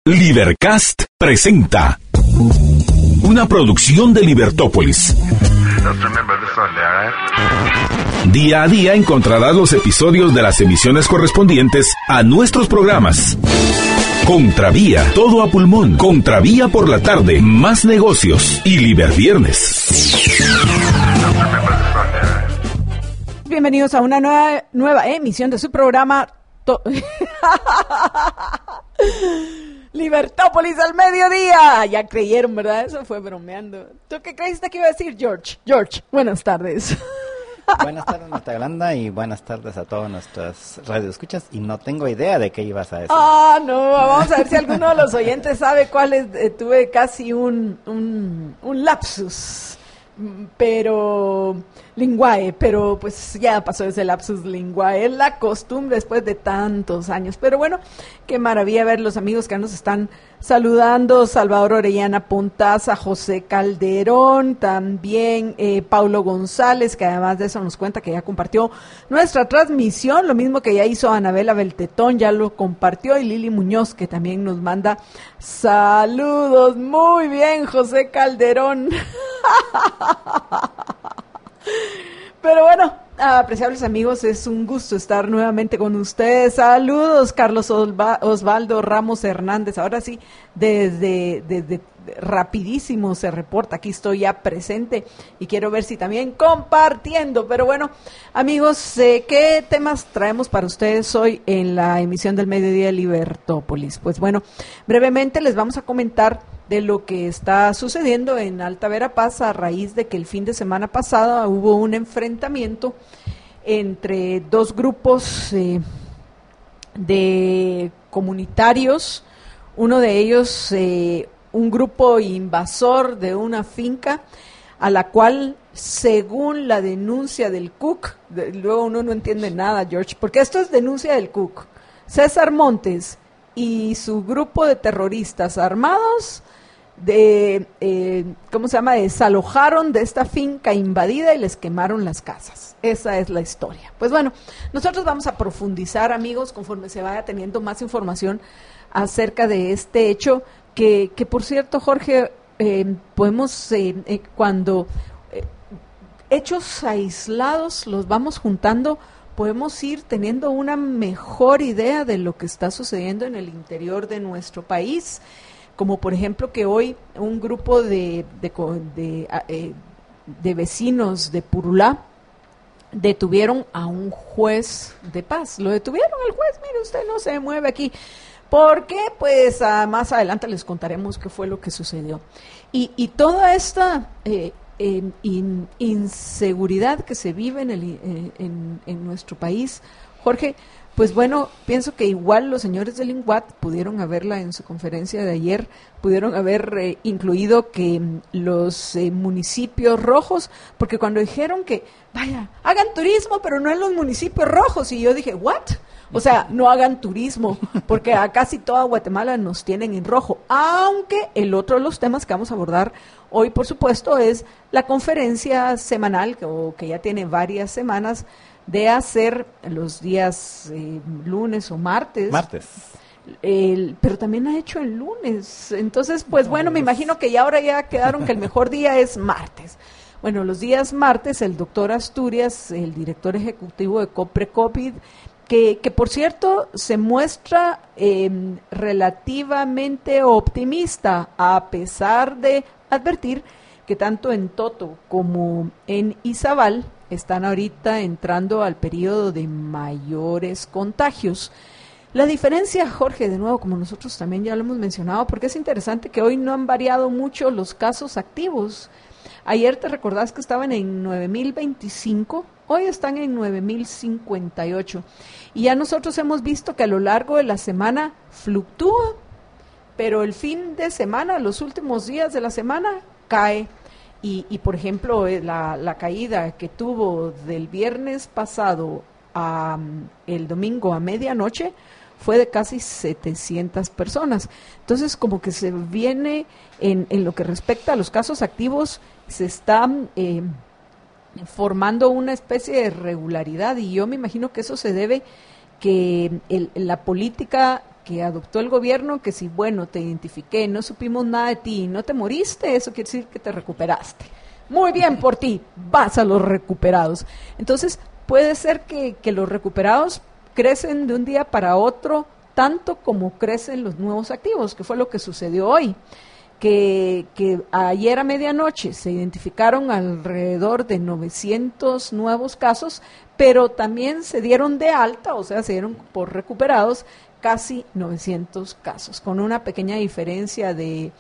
Libercast presenta una producción de Libertópolis. Día a día encontrarás los episodios de las emisiones correspondientes a nuestros programas. Contravía, todo a pulmón. Contravía por la tarde, más negocios y Liberviernes. Bienvenidos a una nueva emisión de su programa Libertópolis al mediodía. Ya creyeron, ¿verdad? Eso fue bromeando. ¿Tú qué creíste que iba a decir, George? George, buenas tardes. Buenas tardes, Marta Yolanda, y buenas tardes a todas nuestras radioescuchas. Y no tengo idea de qué ibas a decir. No, vamos a ver si alguno de los oyentes sabe cuál es. Tuve casi un lapsus, pero linguae, pero pues ya pasó ese lapsus linguae. Es la costumbre después de tantos años. Pero bueno, qué maravilla ver los amigos que nos están saludando. Salvador Orellana Pontaza, José Calderón, también Paulo González, que además de eso nos cuenta que ya compartió nuestra transmisión, lo mismo que ya hizo Anabela Beltetón, ya lo compartió, y Lili Muñoz, que también nos manda saludos. Muy bien, José Calderón. Pero bueno, apreciables amigos, es un gusto estar nuevamente con ustedes. Saludos, Carlos Osvaldo Ramos Hernández. Ahora sí, desde rapidísimo se reporta. Aquí estoy ya presente y quiero ver si también compartiendo. Pero bueno, amigos, ¿qué temas traemos para ustedes hoy en la emisión del mediodía de Libertópolis? Pues bueno, brevemente les vamos a comentar de lo que está sucediendo en Alta Verapaz a raíz de que el fin de semana pasado hubo un enfrentamiento entre dos grupos de comunitarios, uno de ellos un grupo invasor de una finca a la cual, según la denuncia del CUC, luego uno no entiende nada, George, porque esto es denuncia del CUC, César Montes y su grupo de terroristas armados desalojaron de esta finca invadida y les quemaron las casas. Esa es la historia. Pues bueno, nosotros vamos a profundizar, amigos, conforme se vaya teniendo más información acerca de este hecho, que por cierto, Jorge, podemos, cuando hechos aislados los vamos juntando, podemos ir teniendo una mejor idea de lo que está sucediendo en el interior de nuestro país. Como por ejemplo que hoy un grupo de vecinos de Purulá detuvieron a un juez de paz. Lo detuvieron al juez, mire usted, no se mueve aquí. ¿Por qué? Pues más adelante les contaremos qué fue lo que sucedió. Y toda esta inseguridad que se vive en nuestro país, Jorge, pues bueno, pienso que igual los señores del INGUAT pudieron haberla en su conferencia de ayer, pudieron haber incluido que los municipios rojos, porque cuando dijeron que, vaya, hagan turismo, pero no en los municipios rojos, y yo dije, ¿what? O sea, no hagan turismo, porque a casi toda Guatemala nos tienen en rojo, aunque el otro de los temas que vamos a abordar hoy, por supuesto, es la conferencia semanal, que ya tiene varias semanas, de hacer los días lunes o martes. Pero también ha hecho el lunes. Entonces, pues bueno, me imagino que ya ahora ya quedaron que el mejor día es martes. Bueno, los días martes, el doctor Asturias, el director ejecutivo de COPRECOPID, que por cierto se muestra relativamente optimista, a pesar de advertir que tanto en Toto como en Izabal están ahorita entrando al periodo de mayores contagios. La diferencia, Jorge, de nuevo, como nosotros también ya lo hemos mencionado, porque es interesante que hoy no han variado mucho los casos activos. Ayer te recordás que estaban en 9,025, hoy están en 9,058. Y ya nosotros hemos visto que a lo largo de la semana fluctúa, pero el fin de semana, los últimos días de la semana, cae. Y por ejemplo, la caída que tuvo del viernes pasado a el domingo a medianoche fue de casi 700 personas. Entonces, como que se viene, en lo que respecta a los casos activos, se está formando una especie de regularidad, y yo me imagino que eso se debe que la política que adoptó el gobierno, que si, bueno, te identifiqué, no supimos nada de ti, no te moriste, eso quiere decir que te recuperaste. Muy bien por ti, vas a los recuperados. Entonces, puede ser que los recuperados crecen de un día para otro, tanto como crecen los nuevos activos, que fue lo que sucedió hoy. Que ayer a medianoche se identificaron alrededor de 900 nuevos casos, pero también se dieron de alta, o sea, se dieron por recuperados casi 900 casos, con una pequeña diferencia de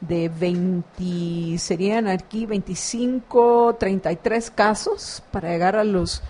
20, serían aquí 25, 33 casos para llegar a los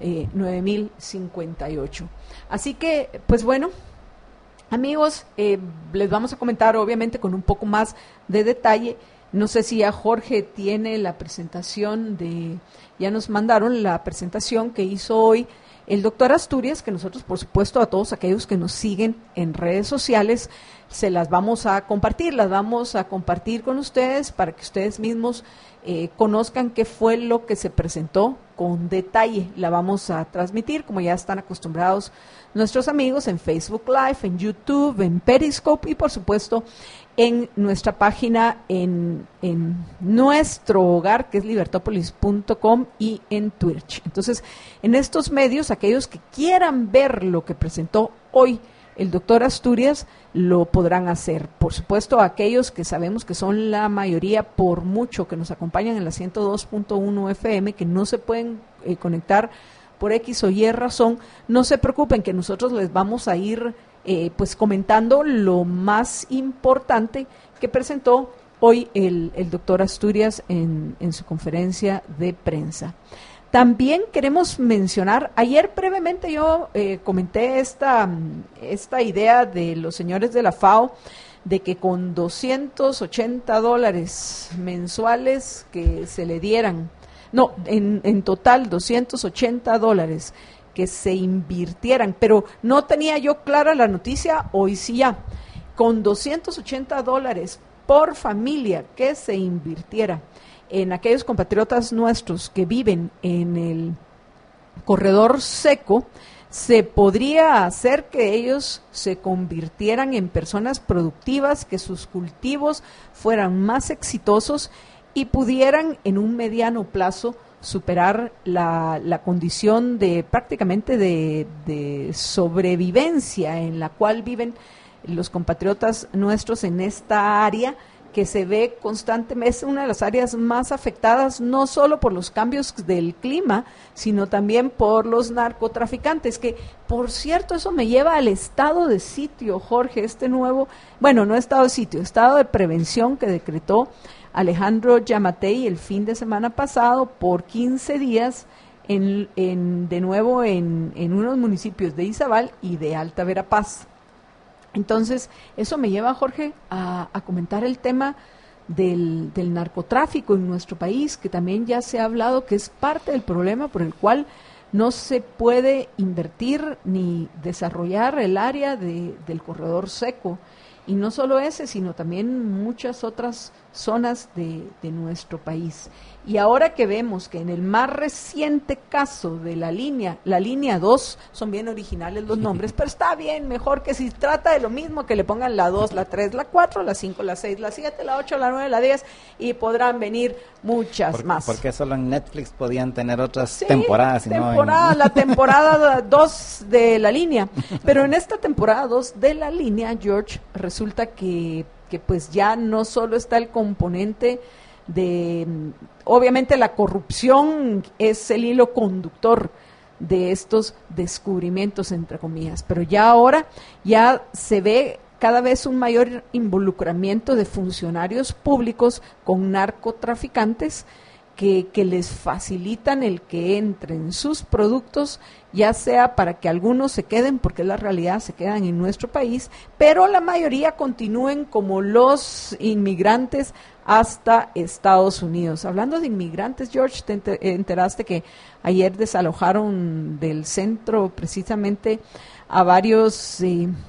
9.058. Así que, pues bueno, amigos, les vamos a comentar obviamente con un poco más de detalle. No sé si ya Jorge tiene la presentación ya nos mandaron la presentación que hizo hoy el doctor Asturias, que nosotros, por supuesto, a todos aquellos que nos siguen en redes sociales, se las vamos a compartir con ustedes para que ustedes mismos conozcan qué fue lo que se presentó con detalle. La vamos a transmitir, como ya están acostumbrados nuestros amigos, en Facebook Live, en YouTube, en Periscope y, por supuesto, en nuestra página en nuestro hogar, que es libertopolis.com, y en Twitch. Entonces, en estos medios, aquellos que quieran ver lo que presentó hoy el doctor Asturias, lo podrán hacer. Por supuesto, aquellos que sabemos que son la mayoría, por mucho, que nos acompañan en la 102.1 FM, que no se pueden conectar por X o Y razón, no se preocupen, que nosotros les vamos a ir pues comentando lo más importante que presentó hoy el doctor Asturias en su conferencia de prensa. También queremos mencionar, ayer brevemente yo comenté esta idea de los señores de la FAO, de que con $280 mensuales que se le dieran, no, en total $280 que se invirtieran, pero no tenía yo clara la noticia, hoy sí ya, con $280 por familia que se invirtiera en aquellos compatriotas nuestros que viven en el corredor seco, se podría hacer que ellos se convirtieran en personas productivas, que sus cultivos fueran más exitosos y pudieran en un mediano plazo superar la condición de prácticamente de sobrevivencia en la cual viven los compatriotas nuestros en esta área, que se ve constantemente, es una de las áreas más afectadas, no solo por los cambios del clima, sino también por los narcotraficantes, que, por cierto, eso me lleva al estado de sitio, Jorge, no estado de sitio, estado de prevención que decretó Alejandro Yamatei el fin de semana pasado por 15 días de nuevo en unos municipios de Izabal y de Alta Verapaz. Entonces, eso me lleva, Jorge, a comentar el tema del narcotráfico en nuestro país, que también ya se ha hablado que es parte del problema por el cual no se puede invertir ni desarrollar el área del corredor seco. Y no solo ese, sino también muchas otras zonas de nuestro país. Y ahora que vemos que en el más reciente caso de la línea 2, son bien originales los nombres, pero está bien, mejor que si trata de lo mismo, que le pongan la 2, la 3, la 4, la 5, la 6, la 7, la 8, la 9, la 10, y podrán venir muchas más. Porque solo en Netflix podían tener otras temporadas. La temporada 2 de la línea. Pero en esta temporada 2 de la línea, George, resulta que pues ya no solo está el componente obviamente la corrupción es el hilo conductor de estos descubrimientos, entre comillas, pero ya ahora ya se ve cada vez un mayor involucramiento de funcionarios públicos con narcotraficantes que les facilitan el que entren sus productos, ya sea para que algunos se queden, porque es la realidad, se quedan en nuestro país, pero la mayoría continúen como los inmigrantes hasta Estados Unidos. Hablando de inmigrantes, George, te enteraste que ayer desalojaron del centro precisamente a varios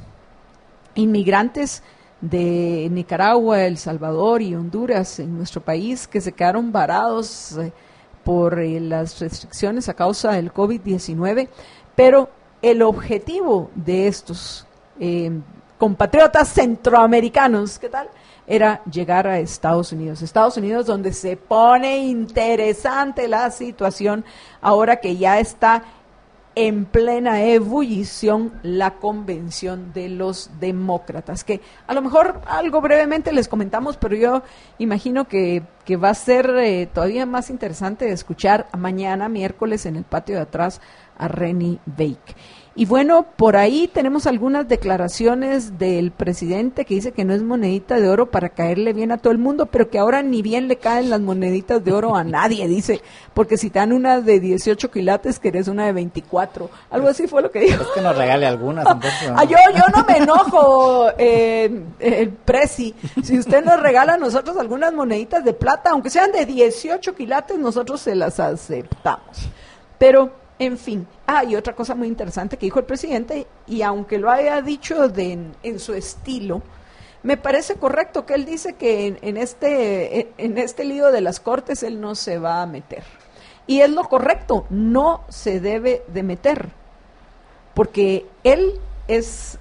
inmigrantes de Nicaragua, El Salvador y Honduras en nuestro país, que se quedaron varados por las restricciones a causa del COVID-19, pero el objetivo de estos compatriotas centroamericanos, ¿qué tal? Era llegar a Estados Unidos. Estados Unidos, donde se pone interesante la situación ahora que ya está en plena ebullición la convención de los demócratas, que a lo mejor algo brevemente les comentamos, pero yo imagino que va a ser todavía más interesante escuchar mañana, miércoles, en el patio de atrás a Renny Bake. Y bueno, por ahí tenemos algunas declaraciones del presidente que dice que no es monedita de oro para caerle bien a todo el mundo, pero que ahora ni bien le caen las moneditas de oro a nadie, dice, porque si te dan una de 18 quilates, querés una de 24. Algo así fue lo que dijo. Es que nos regale algunas. Entonces, ¿no? Yo no me enojo, el presi. Si usted nos regala a nosotros algunas moneditas de plata, aunque sean de 18 quilates, nosotros se las aceptamos. Pero en fin, y otra cosa muy interesante que dijo el presidente, y aunque lo haya dicho en su estilo, me parece correcto que él dice que en este lío de las cortes él no se va a meter. Y es lo correcto, no se debe de meter, porque él es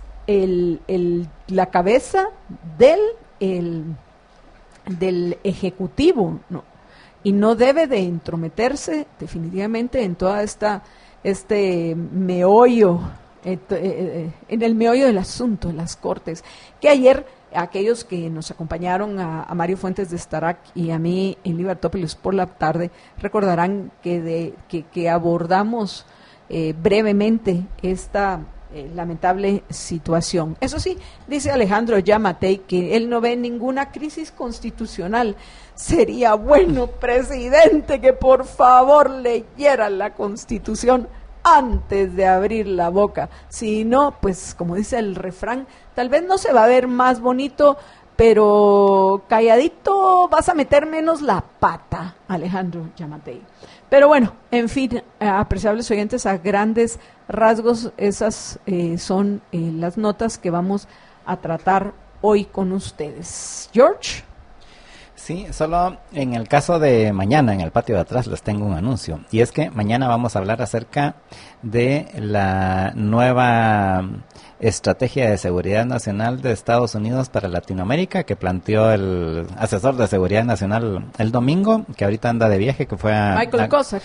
la cabeza del Ejecutivo, ¿no? Y no debe de entrometerse definitivamente en toda este meollo, en el meollo del asunto, en las cortes, que ayer aquellos que nos acompañaron a Mario Fuentes de Starac y a mí en Libertópolis por la tarde recordarán que abordamos brevemente esta lamentable situación. Eso sí, dice Alejandro Yamatei que él no ve ninguna crisis constitucional. Sería bueno, presidente, que por favor leyera la Constitución antes de abrir la boca. Si no, pues como dice el refrán, tal vez no se va a ver más bonito, pero calladito vas a meter menos la pata, Alejandro Yamatei. Pero bueno, en fin, apreciables oyentes, a grandes rasgos esas son las notas que vamos a tratar hoy con ustedes. George. Sí, solo en el caso de mañana, en el patio de atrás, les tengo un anuncio. Y es que mañana vamos a hablar acerca de la nueva estrategia de seguridad nacional de Estados Unidos para Latinoamérica que planteó el asesor de seguridad nacional el domingo, que ahorita anda de viaje, que fue a... Michael Cossack.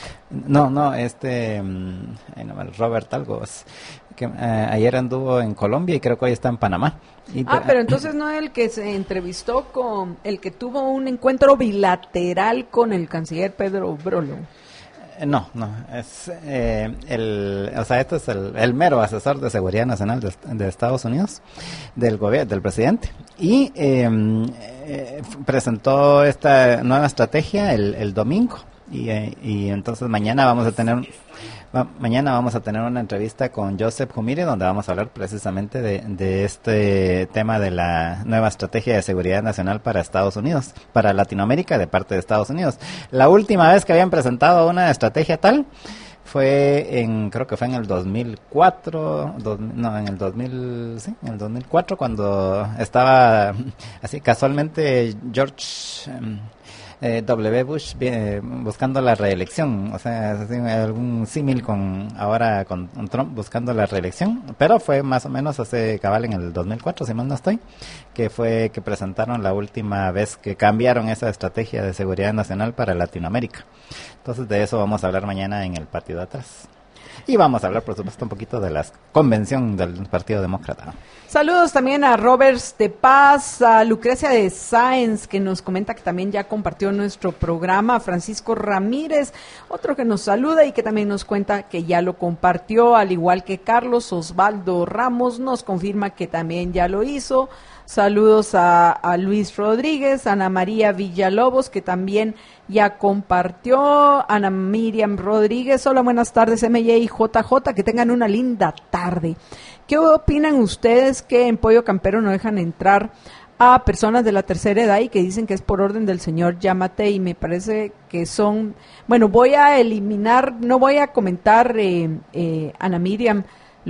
Robert algo, que ayer anduvo en Colombia y creo que hoy está en Panamá. Pero entonces no es el que se entrevistó con, el que tuvo un encuentro bilateral con el canciller Pedro Brolo. No, es este es el mero asesor de seguridad nacional de Estados Unidos, del gobierno, del presidente, y presentó esta nueva estrategia el domingo, y entonces mañana vamos a tener una entrevista con Joseph Humire, donde vamos a hablar precisamente de este tema de la nueva estrategia de seguridad nacional para Estados Unidos, para Latinoamérica de parte de Estados Unidos. La última vez que habían presentado una estrategia tal fue creo que fue en el 2004, en el 2004, cuando estaba así casualmente George W. Bush buscando la reelección, o sea, algún símil con Trump buscando la reelección, pero fue más o menos hace cabal en el 2004, si mal no estoy, que fue que presentaron la última vez que cambiaron esa estrategia de seguridad nacional para Latinoamérica. Entonces de eso vamos a hablar mañana en el patio de atrás. Y vamos a hablar, por supuesto, un poquito de la convención del Partido Demócrata. Saludos también a Roberts de Paz, a Lucrecia de Sáenz, que nos comenta que también ya compartió nuestro programa, a Francisco Ramírez, otro que nos saluda y que también nos cuenta que ya lo compartió, al igual que Carlos Osvaldo Ramos, nos confirma que también ya lo hizo. Saludos a Luis Rodríguez, Ana María Villalobos, que también ya compartió, Ana Miriam Rodríguez, hola, buenas tardes, MJ y JJ, que tengan una linda tarde. ¿Qué opinan ustedes que en Pollo Campero no dejan entrar a personas de la tercera edad y que dicen que es por orden del señor Yamatei? Me parece que son, bueno, voy a eliminar, no voy a comentar, Ana Miriam,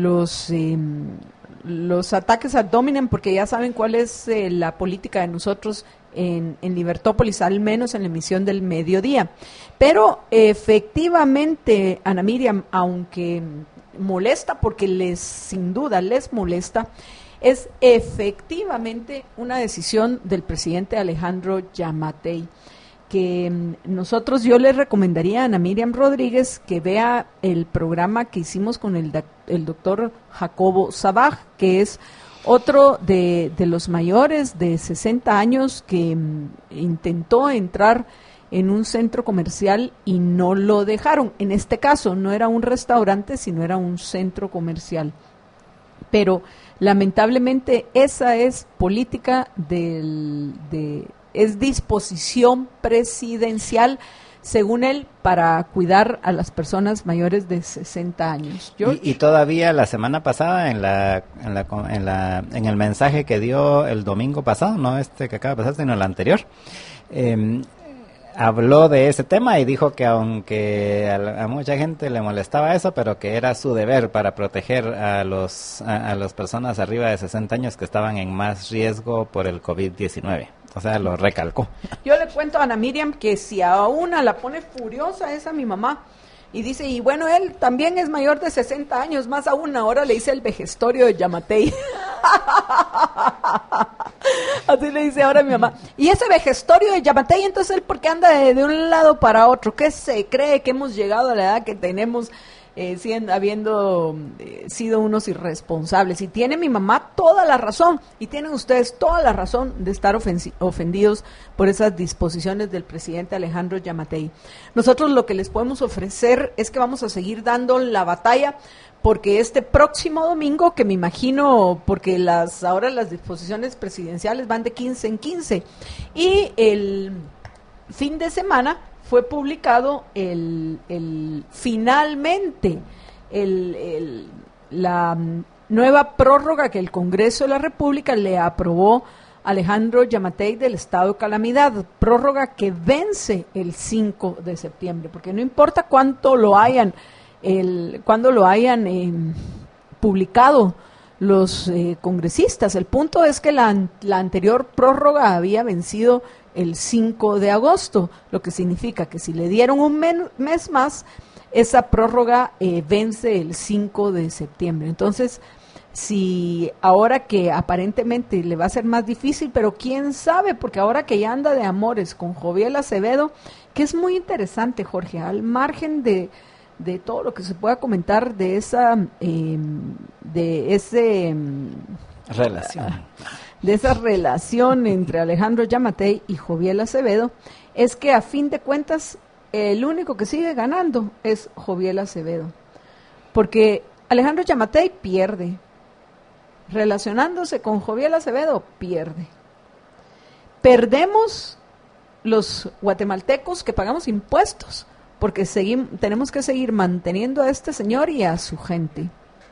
los ataques ad hominem, porque ya saben cuál es la política de nosotros en Libertópolis, al menos en la emisión del mediodía. Pero efectivamente, Ana Miriam, aunque molesta, porque sin duda les molesta, es efectivamente una decisión del presidente Alejandro Giammattei, que yo le recomendaría a Ana Miriam Rodríguez que vea el programa que hicimos con el doctor Jacobo Sabaj, que es otro de los mayores de 60 años que intentó entrar en un centro comercial y no lo dejaron. En este caso no era un restaurante, sino era un centro comercial. Pero lamentablemente esa es política es disposición presidencial, según él, para cuidar a las personas mayores de 60 años. Y todavía la semana pasada en el mensaje que dio el domingo pasado, no este que acaba de pasar, sino el anterior, habló de ese tema y dijo que aunque a mucha gente le molestaba eso, pero que era su deber para proteger a las personas arriba de 60 años que estaban en más riesgo por el COVID-19. O sea, lo recalcó. Yo le cuento a Ana Miriam que si a una la pone furiosa es a mi mamá. Y dice, y bueno, él también es mayor de 60 años, más aún ahora le dice el vejestorio de Giammattei. Así le dice ahora a mi mamá. Y ese vejestorio de Giammattei, entonces él, ¿por qué anda de un lado para otro? ¿Qué se cree que hemos llegado a la edad que tenemos habiendo sido unos irresponsables? Y tiene mi mamá toda la razón, y tienen ustedes toda la razón de estar ofendidos por esas disposiciones del presidente Alejandro Giammattei. Nosotros lo que les podemos ofrecer es que vamos a seguir dando la batalla, porque este próximo domingo, que me imagino, porque ahora las disposiciones presidenciales van de 15 en 15, y el fin de semana fue publicado finalmente la nueva prórroga que el Congreso de la República le aprobó a Alejandro Giammattei del estado de calamidad, prórroga que vence el 5 de septiembre, porque no importa cuándo lo hayan publicado los congresistas, el punto es que la anterior prórroga había vencido el 5 de agosto, lo que significa que si le dieron un mes más, esa prórroga vence el 5 de septiembre. Entonces, si ahora que aparentemente le va a ser más difícil, pero quién sabe, porque ahora que ya anda de amores con Joviel Acevedo, que es muy interesante, Jorge, al margen de todo lo que se pueda comentar de esa relación entre Alejandro Giammattei y Joviel Acevedo, es que a fin de cuentas el único que sigue ganando es Joviel Acevedo, porque Alejandro Giammattei pierde, relacionándose con Joviel Acevedo pierde. Perdemos los guatemaltecos que pagamos impuestos, porque tenemos que seguir manteniendo a este señor y a su gente.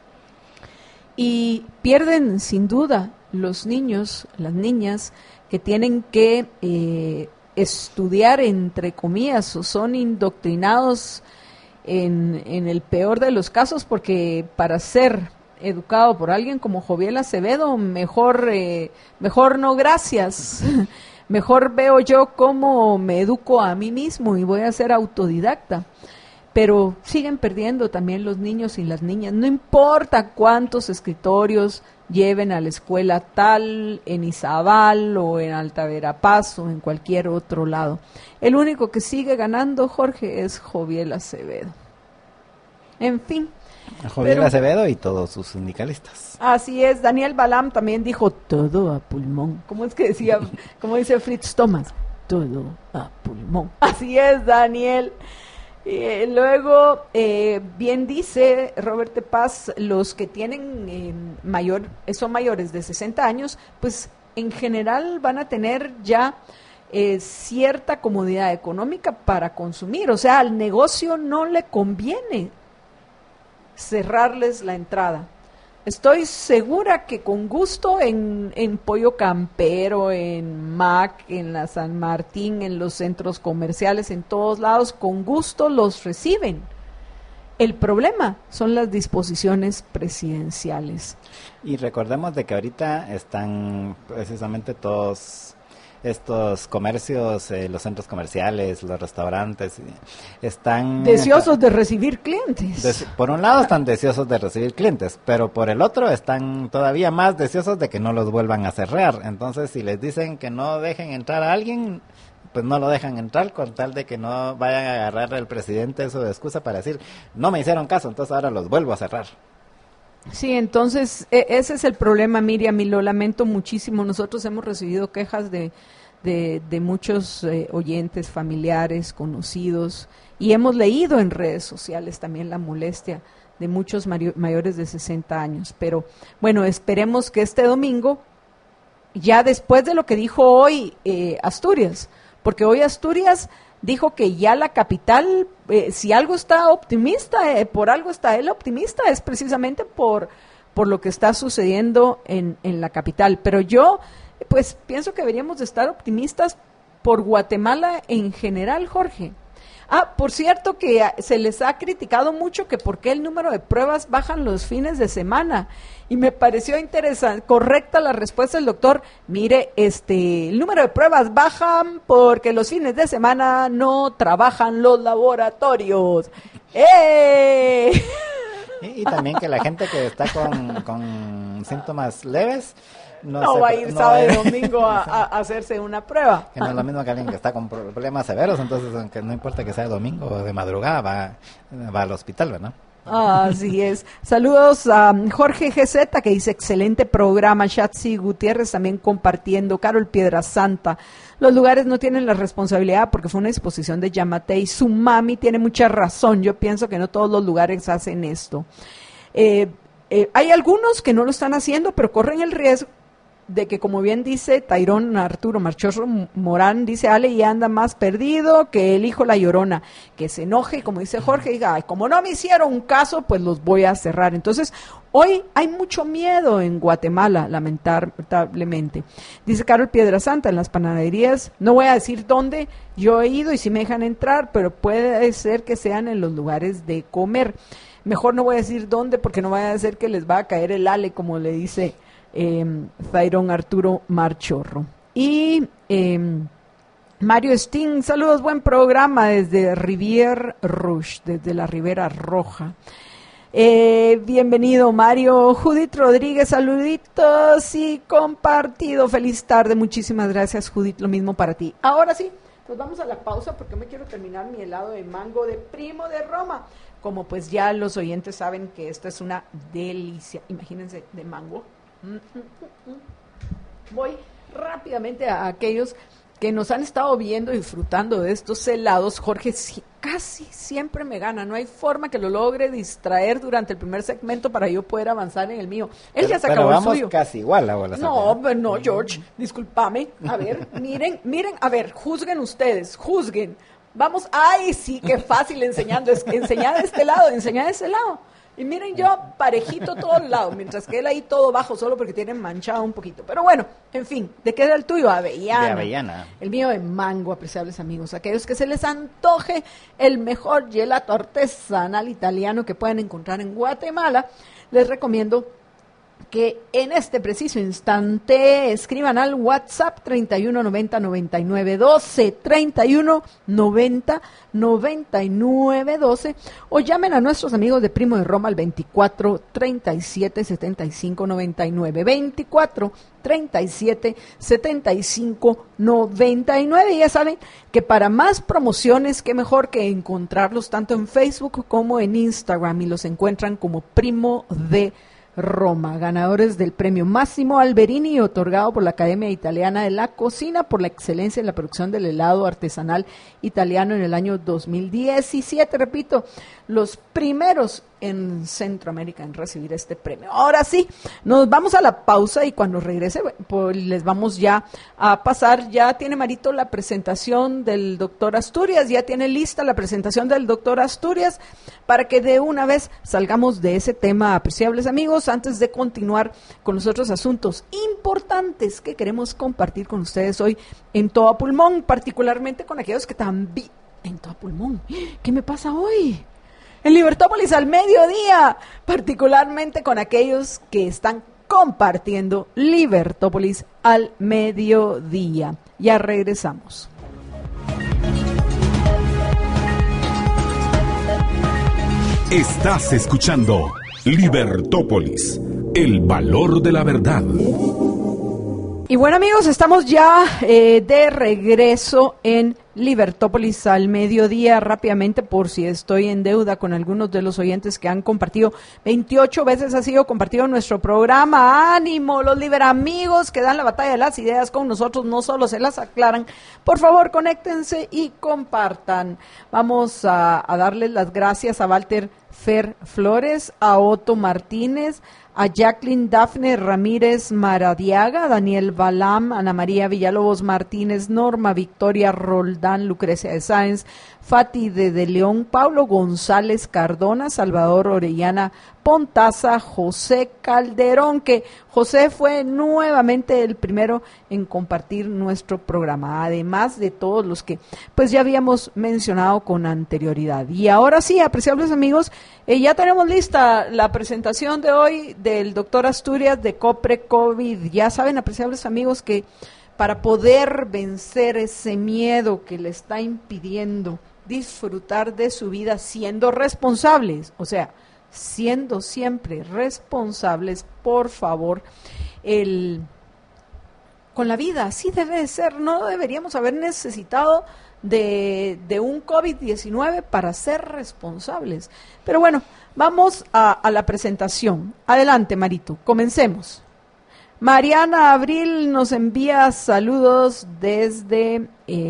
Y pierden sin duda los niños, las niñas que tienen que estudiar, entre comillas, o son indoctrinados en el peor de los casos, porque para ser educado por alguien como Joviel Acevedo, mejor no, gracias. Mejor veo yo cómo me educo a mí mismo y voy a ser autodidacta. Pero siguen perdiendo también los niños y las niñas. No importa cuántos escritorios lleven a la escuela tal en Izabal o en Alta Verapaz o en cualquier otro lado. El único que sigue ganando, Jorge, es Joviel Acevedo. En fin. Joviel Acevedo y todos sus sindicalistas. Así es. Daniel Balam también dijo todo a pulmón. ¿Cómo es que decía? ¿Cómo dice Fritz Thomas? Todo a pulmón. Así es, Daniel. Luego, bien dice Robert de Paz, los que tienen son mayores de 60 años, pues en general van a tener ya cierta comodidad económica para consumir. O sea, al negocio no le conviene cerrarles la entrada. Estoy segura que con gusto en Pollo Campero, en Mac, en la San Martín, en los centros comerciales, en todos lados, con gusto los reciben. El problema son las disposiciones presidenciales. Y recordemos de que ahorita están precisamente todos estos comercios, los centros comerciales, los restaurantes, están deseosos de recibir clientes. Por un lado están deseosos de recibir clientes, pero por el otro están todavía más deseosos de que no los vuelvan a cerrar. Entonces, si les dicen que no dejen entrar a alguien, pues no lo dejan entrar, con tal de que no vayan a agarrar al presidente eso de excusa para decir, no me hicieron caso, entonces ahora los vuelvo a cerrar. Sí, entonces ese es el problema, Miriam, y lo lamento muchísimo. Nosotros hemos recibido quejas de muchos oyentes, familiares, conocidos, y hemos leído en redes sociales también la molestia de muchos mayores de 60 años. Pero bueno, esperemos que este domingo, ya después de lo que dijo hoy Asturias, porque hoy Asturias dijo que ya la capital, si algo está optimista, por algo está él optimista, es precisamente por lo que está sucediendo en la capital. Pero yo, pues, pienso que deberíamos de estar optimistas por Guatemala en general, Jorge. Por cierto, que se les ha criticado mucho que por qué el número de pruebas bajan los fines de semana. Y me pareció interesante, correcta la respuesta del doctor. Mire, el número de pruebas bajan porque los fines de semana no trabajan los laboratorios. ¡Eh! Y también que la gente que está con síntomas leves no va a ir sábado y domingo a hacerse una prueba. Que no es lo mismo que alguien que está con problemas severos, entonces aunque no importa que sea domingo o de madrugada, va al hospital, ¿verdad? Así es. Saludos a Jorge GZ, que dice excelente programa. Shatsi Gutiérrez también compartiendo. Carol Piedrasanta, los lugares no tienen la responsabilidad porque fue una exposición de Yamatei. Su mami tiene mucha razón. Yo pienso que no todos los lugares hacen esto. Hay algunos que no lo están haciendo, pero corren el riesgo de que, como bien dice Tairón Arturo Marchorro Morán, dice Ale, y anda más perdido que el hijo La Llorona, que se enoje, como dice Jorge, diga, ay, como no me hicieron un caso, pues los voy a cerrar. Entonces, hoy hay mucho miedo en Guatemala, lamentablemente. Dice Carol Piedrasanta, en las panaderías, no voy a decir dónde, yo he ido y sí me dejan entrar, pero puede ser que sean en los lugares de comer. Mejor no voy a decir dónde, porque no vaya a ser que les va a caer el Ale, como le dice Zairón Arturo Marchorro. Y Mario Sting, saludos, buen programa desde Rivière Rouge, desde la Ribera Roja. Bienvenido, Mario. Judith Rodríguez, saluditos y compartido. Feliz tarde, muchísimas gracias, Judith, lo mismo para ti. Ahora sí, pues vamos a la pausa porque me quiero terminar mi helado de mango de Primo de Roma. Como pues ya los oyentes saben que esto es una delicia, imagínense, de mango. Voy rápidamente a aquellos que nos han estado viendo y disfrutando de estos helados. Jorge casi siempre me gana, no hay forma que lo logre distraer durante el primer segmento para yo poder avanzar en el mío. Él ya se acabó el suyo. Pero vamos casi igual a bolas. No, George, discúlpame. A ver, miren, a ver, juzguen ustedes, juzguen. Vamos, ay, sí, qué fácil enseñar de este lado. Y miren, yo parejito todos lados, mientras que él ahí todo bajo solo porque tiene manchado un poquito. Pero bueno, en fin, ¿de qué era el tuyo? Avellana. De avellana. El mío de mango, apreciables amigos. Aquellos que se les antoje el mejor gelato artesanal italiano que pueden encontrar en Guatemala, les recomiendo que en este preciso instante escriban al WhatsApp 3190-9912, 3190-9912, o llamen a nuestros amigos de Primo de Roma al 24-37-75-99, 24-37-75-99. Y ya saben que para más promociones, qué mejor que encontrarlos tanto en Facebook como en Instagram, y los encuentran como Primo de Roma, ganadores del premio Máximo Alberini, otorgado por la Academia Italiana de la Cocina por la excelencia en la producción del helado artesanal italiano en el año 2017. Repito, los primeros en Centroamérica en recibir este premio. Ahora sí, nos vamos a la pausa y cuando regrese, pues les vamos ya a pasar. Ya tiene Marito la presentación del doctor Asturias, ya tiene lista la presentación del doctor Asturias, para que de una vez salgamos de ese tema, apreciables amigos, antes de continuar con los otros asuntos importantes que queremos compartir con ustedes hoy en Todo a Pulmón, particularmente con aquellos que también en Todo a Pulmón. ¿Qué me pasa hoy? En Libertópolis al mediodía, particularmente con aquellos que están compartiendo Libertópolis al mediodía. Ya regresamos. Estás escuchando Libertópolis, el valor de la verdad. Y bueno, amigos, estamos ya de regreso en Libertópolis al mediodía. Rápidamente, por si estoy en deuda con algunos de los oyentes que han compartido, 28 veces ha sido compartido nuestro programa. ¡Ánimo! Los liberamigos que dan la batalla de las ideas con nosotros no solo se las aclaran. Por favor, conéctense y compartan. Vamos a darles las gracias a Walter Fer Flores, a Otto Martínez, a Jacqueline Dafne Ramírez Maradiaga, Daniel Balam, Ana María Villalobos Martínez, Norma Victoria Roldán, Lucrecia de Sáenz, Fati de León, Pablo González Cardona, Salvador Orellana Pontaza, José Calderón, que José fue nuevamente el primero en compartir nuestro programa, además de todos los que pues ya habíamos mencionado con anterioridad. Y ahora sí, apreciables amigos, ya tenemos lista la presentación de hoy del doctor Asturias de Copre COVID. Ya saben, apreciables amigos, que para poder vencer ese miedo que le está impidiendo disfrutar de su vida siendo responsables, o sea, siendo siempre responsables, por favor, con la vida, así debe ser. No deberíamos haber necesitado de un COVID-19 para ser responsables. Pero bueno, vamos a la presentación. Adelante, Marito, comencemos. Mariana Abril nos envía saludos desde...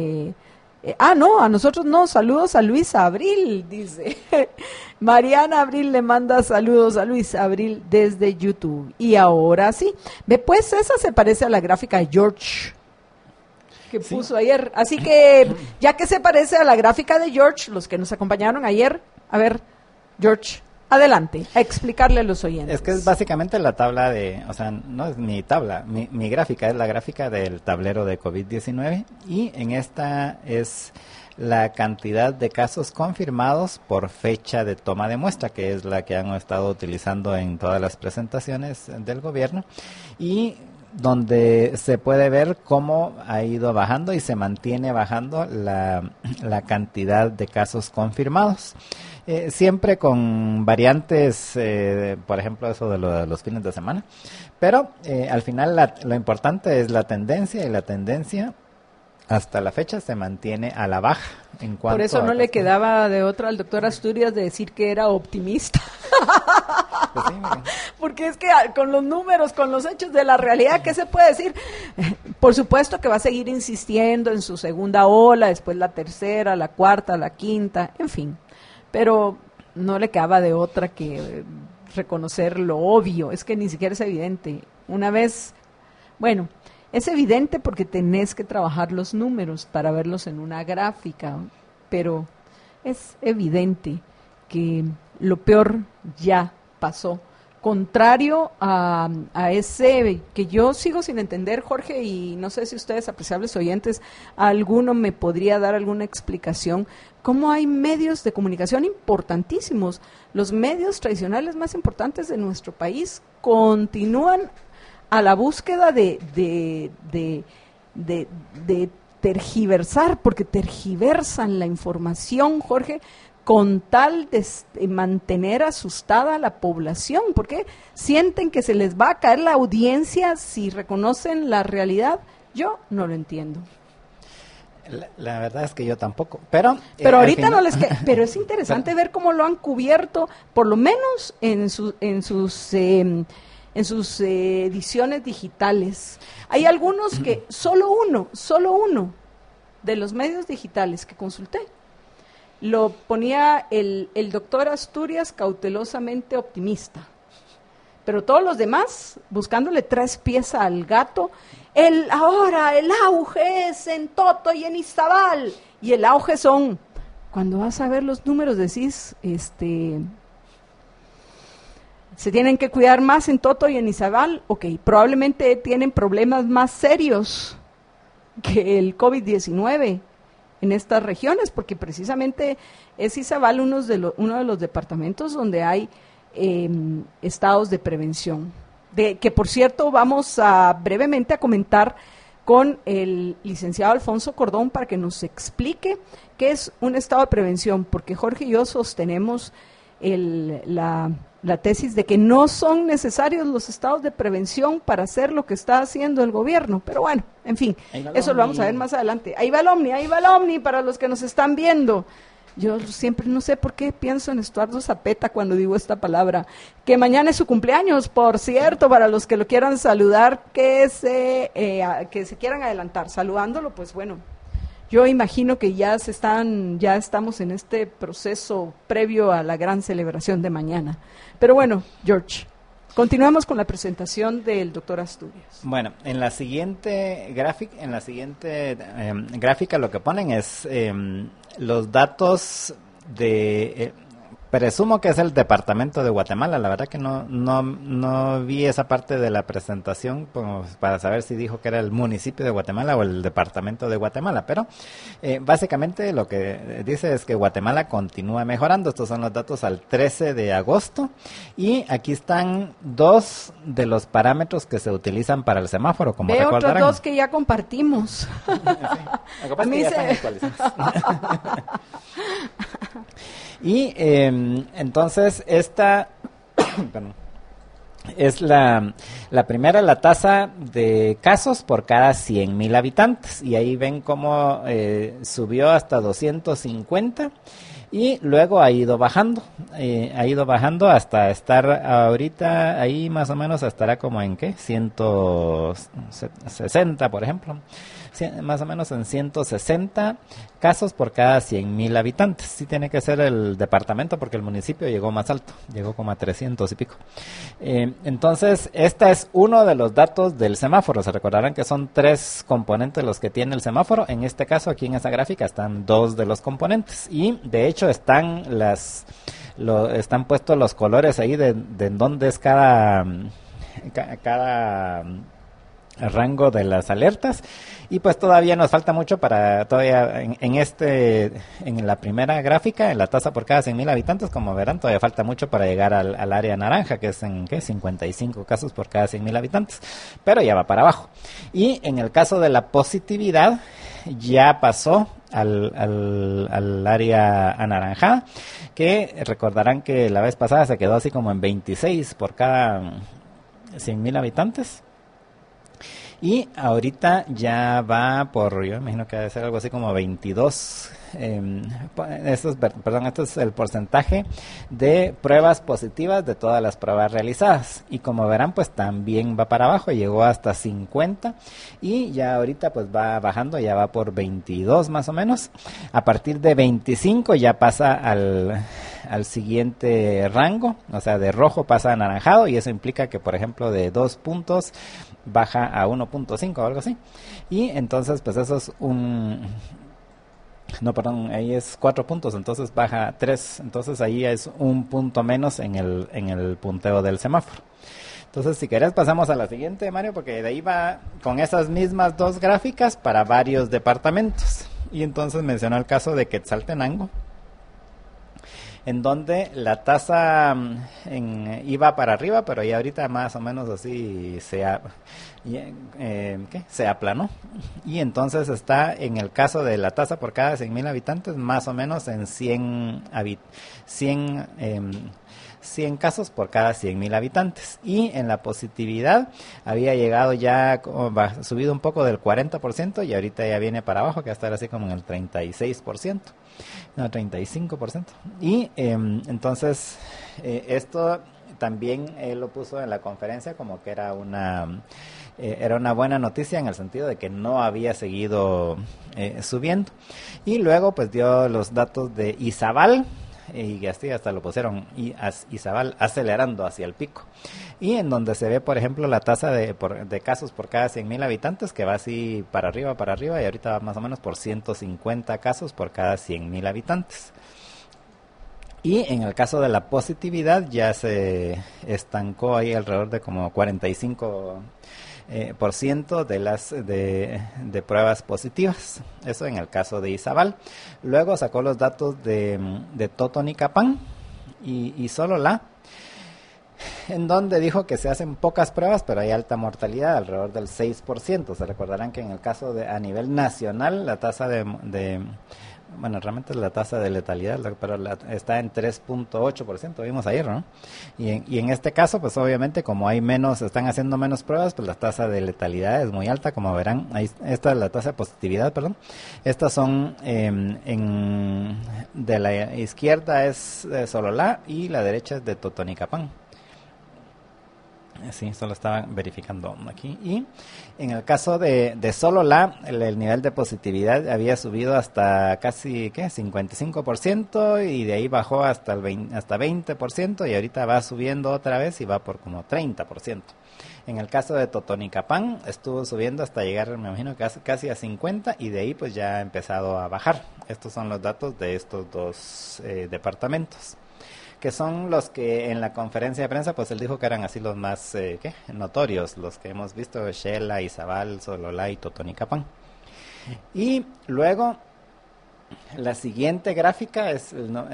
no, a nosotros no, saludos a Luis Abril, dice. Mariana Abril le manda saludos a Luis Abril desde YouTube. Y ahora sí, ve pues, esa se parece a la gráfica de George que puso ayer. Así que, ya que se parece a la gráfica de George, los que nos acompañaron ayer, a ver, George, adelante, a explicarle a los oyentes. Es que es básicamente la tabla o sea, no es mi tabla, mi gráfica es la gráfica del tablero de COVID-19 y en esta es la cantidad de casos confirmados por fecha de toma de muestra, que es la que han estado utilizando en todas las presentaciones del gobierno, y donde se puede ver cómo ha ido bajando y se mantiene bajando la cantidad de casos confirmados. Siempre con variantes, por ejemplo, eso de los fines de semana, pero al final lo importante es la tendencia, y la tendencia hasta la fecha se mantiene a la baja. Por eso no le quedaba de otra al doctor Asturias de decir que era optimista. Pues sí, porque es que con los números, con los hechos de la realidad, ¿qué se puede decir? Por supuesto que va a seguir insistiendo en su segunda ola, después la tercera, la cuarta, la quinta, en fin. Pero no le quedaba de otra que reconocer lo obvio, es que ni siquiera es evidente. Una vez, bueno, es evidente porque tenés que trabajar los números para verlos en una gráfica, pero es evidente que lo peor ya pasó. Contrario a ese que yo sigo sin entender, Jorge, y no sé si ustedes, apreciables oyentes, alguno me podría dar alguna explicación, cómo hay medios de comunicación importantísimos, los medios tradicionales más importantes de nuestro país continúan a la búsqueda de tergiversar, porque tergiversan la información, Jorge, con tal de mantener asustada a la población, porque sienten que se les va a caer la audiencia si reconocen la realidad. Yo no lo entiendo. La verdad es que yo tampoco, pero ahorita no les queda, pero es interesante ver cómo lo han cubierto, por lo menos en sus ediciones digitales. Hay algunos que solo uno de los medios digitales que consulté lo ponía el doctor Asturias cautelosamente optimista, pero todos los demás buscándole tres pies al gato. Ahora el auge es en Toto y en Izabal, y el auge son, cuando vas a ver los números decís, se tienen que cuidar más en Toto y en Izabal. Ok, probablemente tienen problemas más serios que el COVID-19 en estas regiones, porque precisamente es Izabal uno de los departamentos donde hay estados de prevención. que por cierto vamos a brevemente a comentar con el licenciado Alfonso Cordón para que nos explique qué es un estado de prevención, porque Jorge y yo sostenemos la tesis de que no son necesarios los estados de prevención para hacer lo que está haciendo el gobierno, pero bueno, en fin, eso lo vamos a ver más adelante. Ahí va el Omni para los que nos están viendo. Yo siempre no sé por qué pienso en Estuardo Zapeta cuando digo esta palabra, que mañana es su cumpleaños, por cierto, para los que lo quieran saludar, que se quieran adelantar, saludándolo, pues bueno, yo imagino que ya estamos en este proceso previo a la gran celebración de mañana. Pero bueno, George, continuamos con la presentación del doctor Asturias. Bueno, en la siguiente gráfica lo que ponen es los datos de presumo que es el departamento de Guatemala. La verdad que no vi esa parte de la presentación para saber si dijo que era el municipio de Guatemala o el departamento de Guatemala, pero básicamente lo que dice es que Guatemala continúa mejorando. Estos son los datos al 13 de agosto y aquí están dos de los parámetros que se utilizan para el semáforo, como Veo recordarán. Otros dos que ya compartimos. Sí. Lo que pasa es que ya están actualizados. Y entonces esta es la primera, la tasa de casos por cada 100,000 habitantes. Y ahí ven cómo subió hasta 250 y luego ha ido bajando hasta estar ahorita ahí más o menos, estará como en ¿qué? 160, por ejemplo. Más o menos en 160 casos por cada 100,000 habitantes. Sí tiene que ser el departamento porque el municipio llegó más alto, llegó como a 300 y pico. Entonces, este es uno de los datos del semáforo. Se recordarán que son 3 componentes los que tiene el semáforo. En este caso, aquí en esta gráfica, están 2 de los componentes. Y, de hecho, están puestos los colores ahí de dónde es cada rango de las alertas. Y pues todavía nos falta mucho para en la primera gráfica, en la tasa por cada 100,000 habitantes, como verán, todavía falta mucho para llegar al área naranja, que es en 55 casos por cada 100,000 habitantes, pero ya va para abajo. Y en el caso de la positividad, ya pasó al área anaranjada, que recordarán que la vez pasada se quedó así como en 26 por cada 100,000 habitantes. Y ahorita ya va por, yo imagino que debe ser algo así como 22. Esto es el porcentaje de pruebas positivas de todas las pruebas realizadas. Y como verán, pues también va para abajo, llegó hasta 50 y ya ahorita pues va bajando, ya va por 22 más o menos. A partir de 25 ya pasa al siguiente rango, o sea, de rojo pasa a anaranjado, y eso implica que, por ejemplo, de 2 puntos baja a 1.5 o algo así. Y entonces, pues eso es ahí es 4 puntos, entonces baja a 3, entonces ahí es 1 punto menos en el punteo del semáforo. Entonces, si querés, pasamos a la siguiente, Mario, porque de ahí va con esas mismas 2 gráficas para varios departamentos. Y entonces mencionó el caso de Quetzaltenango, en donde la tasa iba para arriba, pero ya ahorita más o menos así se aplanó. Y entonces está, en el caso de la tasa por cada 100,000 habitantes, más o menos en 100 casos por cada 100,000 habitantes. Y en la positividad había llegado ya, subido un poco del 40%, y ahorita ya viene para abajo, que va a estar así como en el 36%. No, 35%. Y entonces esto también él lo puso en la conferencia como que era una buena noticia, en el sentido de que no había seguido subiendo. Y luego pues dio los datos de Izabal, y así hasta lo pusieron, y Izabal acelerando hacia el pico, y en donde se ve, por ejemplo, la tasa de casos por cada 100,000 habitantes, que va así para arriba, y ahorita va más o menos por 150 casos por cada 100,000 habitantes. Y en el caso de la positividad ya se estancó ahí alrededor de como 45% de pruebas positivas. Eso en el caso de Izabal. Luego sacó los datos de Totonicapán y Sololá. en donde dijo que se hacen pocas pruebas, pero hay alta mortalidad, alrededor del 6%. Se recordarán que en el caso a nivel nacional, la tasa bueno, realmente es la tasa de letalidad, pero está en 3.8%, vimos ayer, ¿no? Y en este caso, pues obviamente, como están haciendo menos pruebas, pues la tasa de letalidad es muy alta, como verán. Esta es la tasa de positividad, perdón. Estas son, de la izquierda es de Sololá y la derecha es de Totonicapán. Sí, solo estaban verificando aquí. Y en el caso de Sololá, el nivel de positividad había subido hasta casi 55%, y de ahí bajó hasta 20%, y ahorita va subiendo otra vez y va por como 30%. En el caso de Totonicapán estuvo subiendo hasta llegar, me imagino, casi a 50%, y de ahí pues ya ha empezado a bajar. Estos son los datos de estos dos departamentos, que son los que en la conferencia de prensa, pues él dijo que eran así los más notorios, los que hemos visto: Xela, Izabal, Sololá y Totonicapán. Y luego, la siguiente gráfica es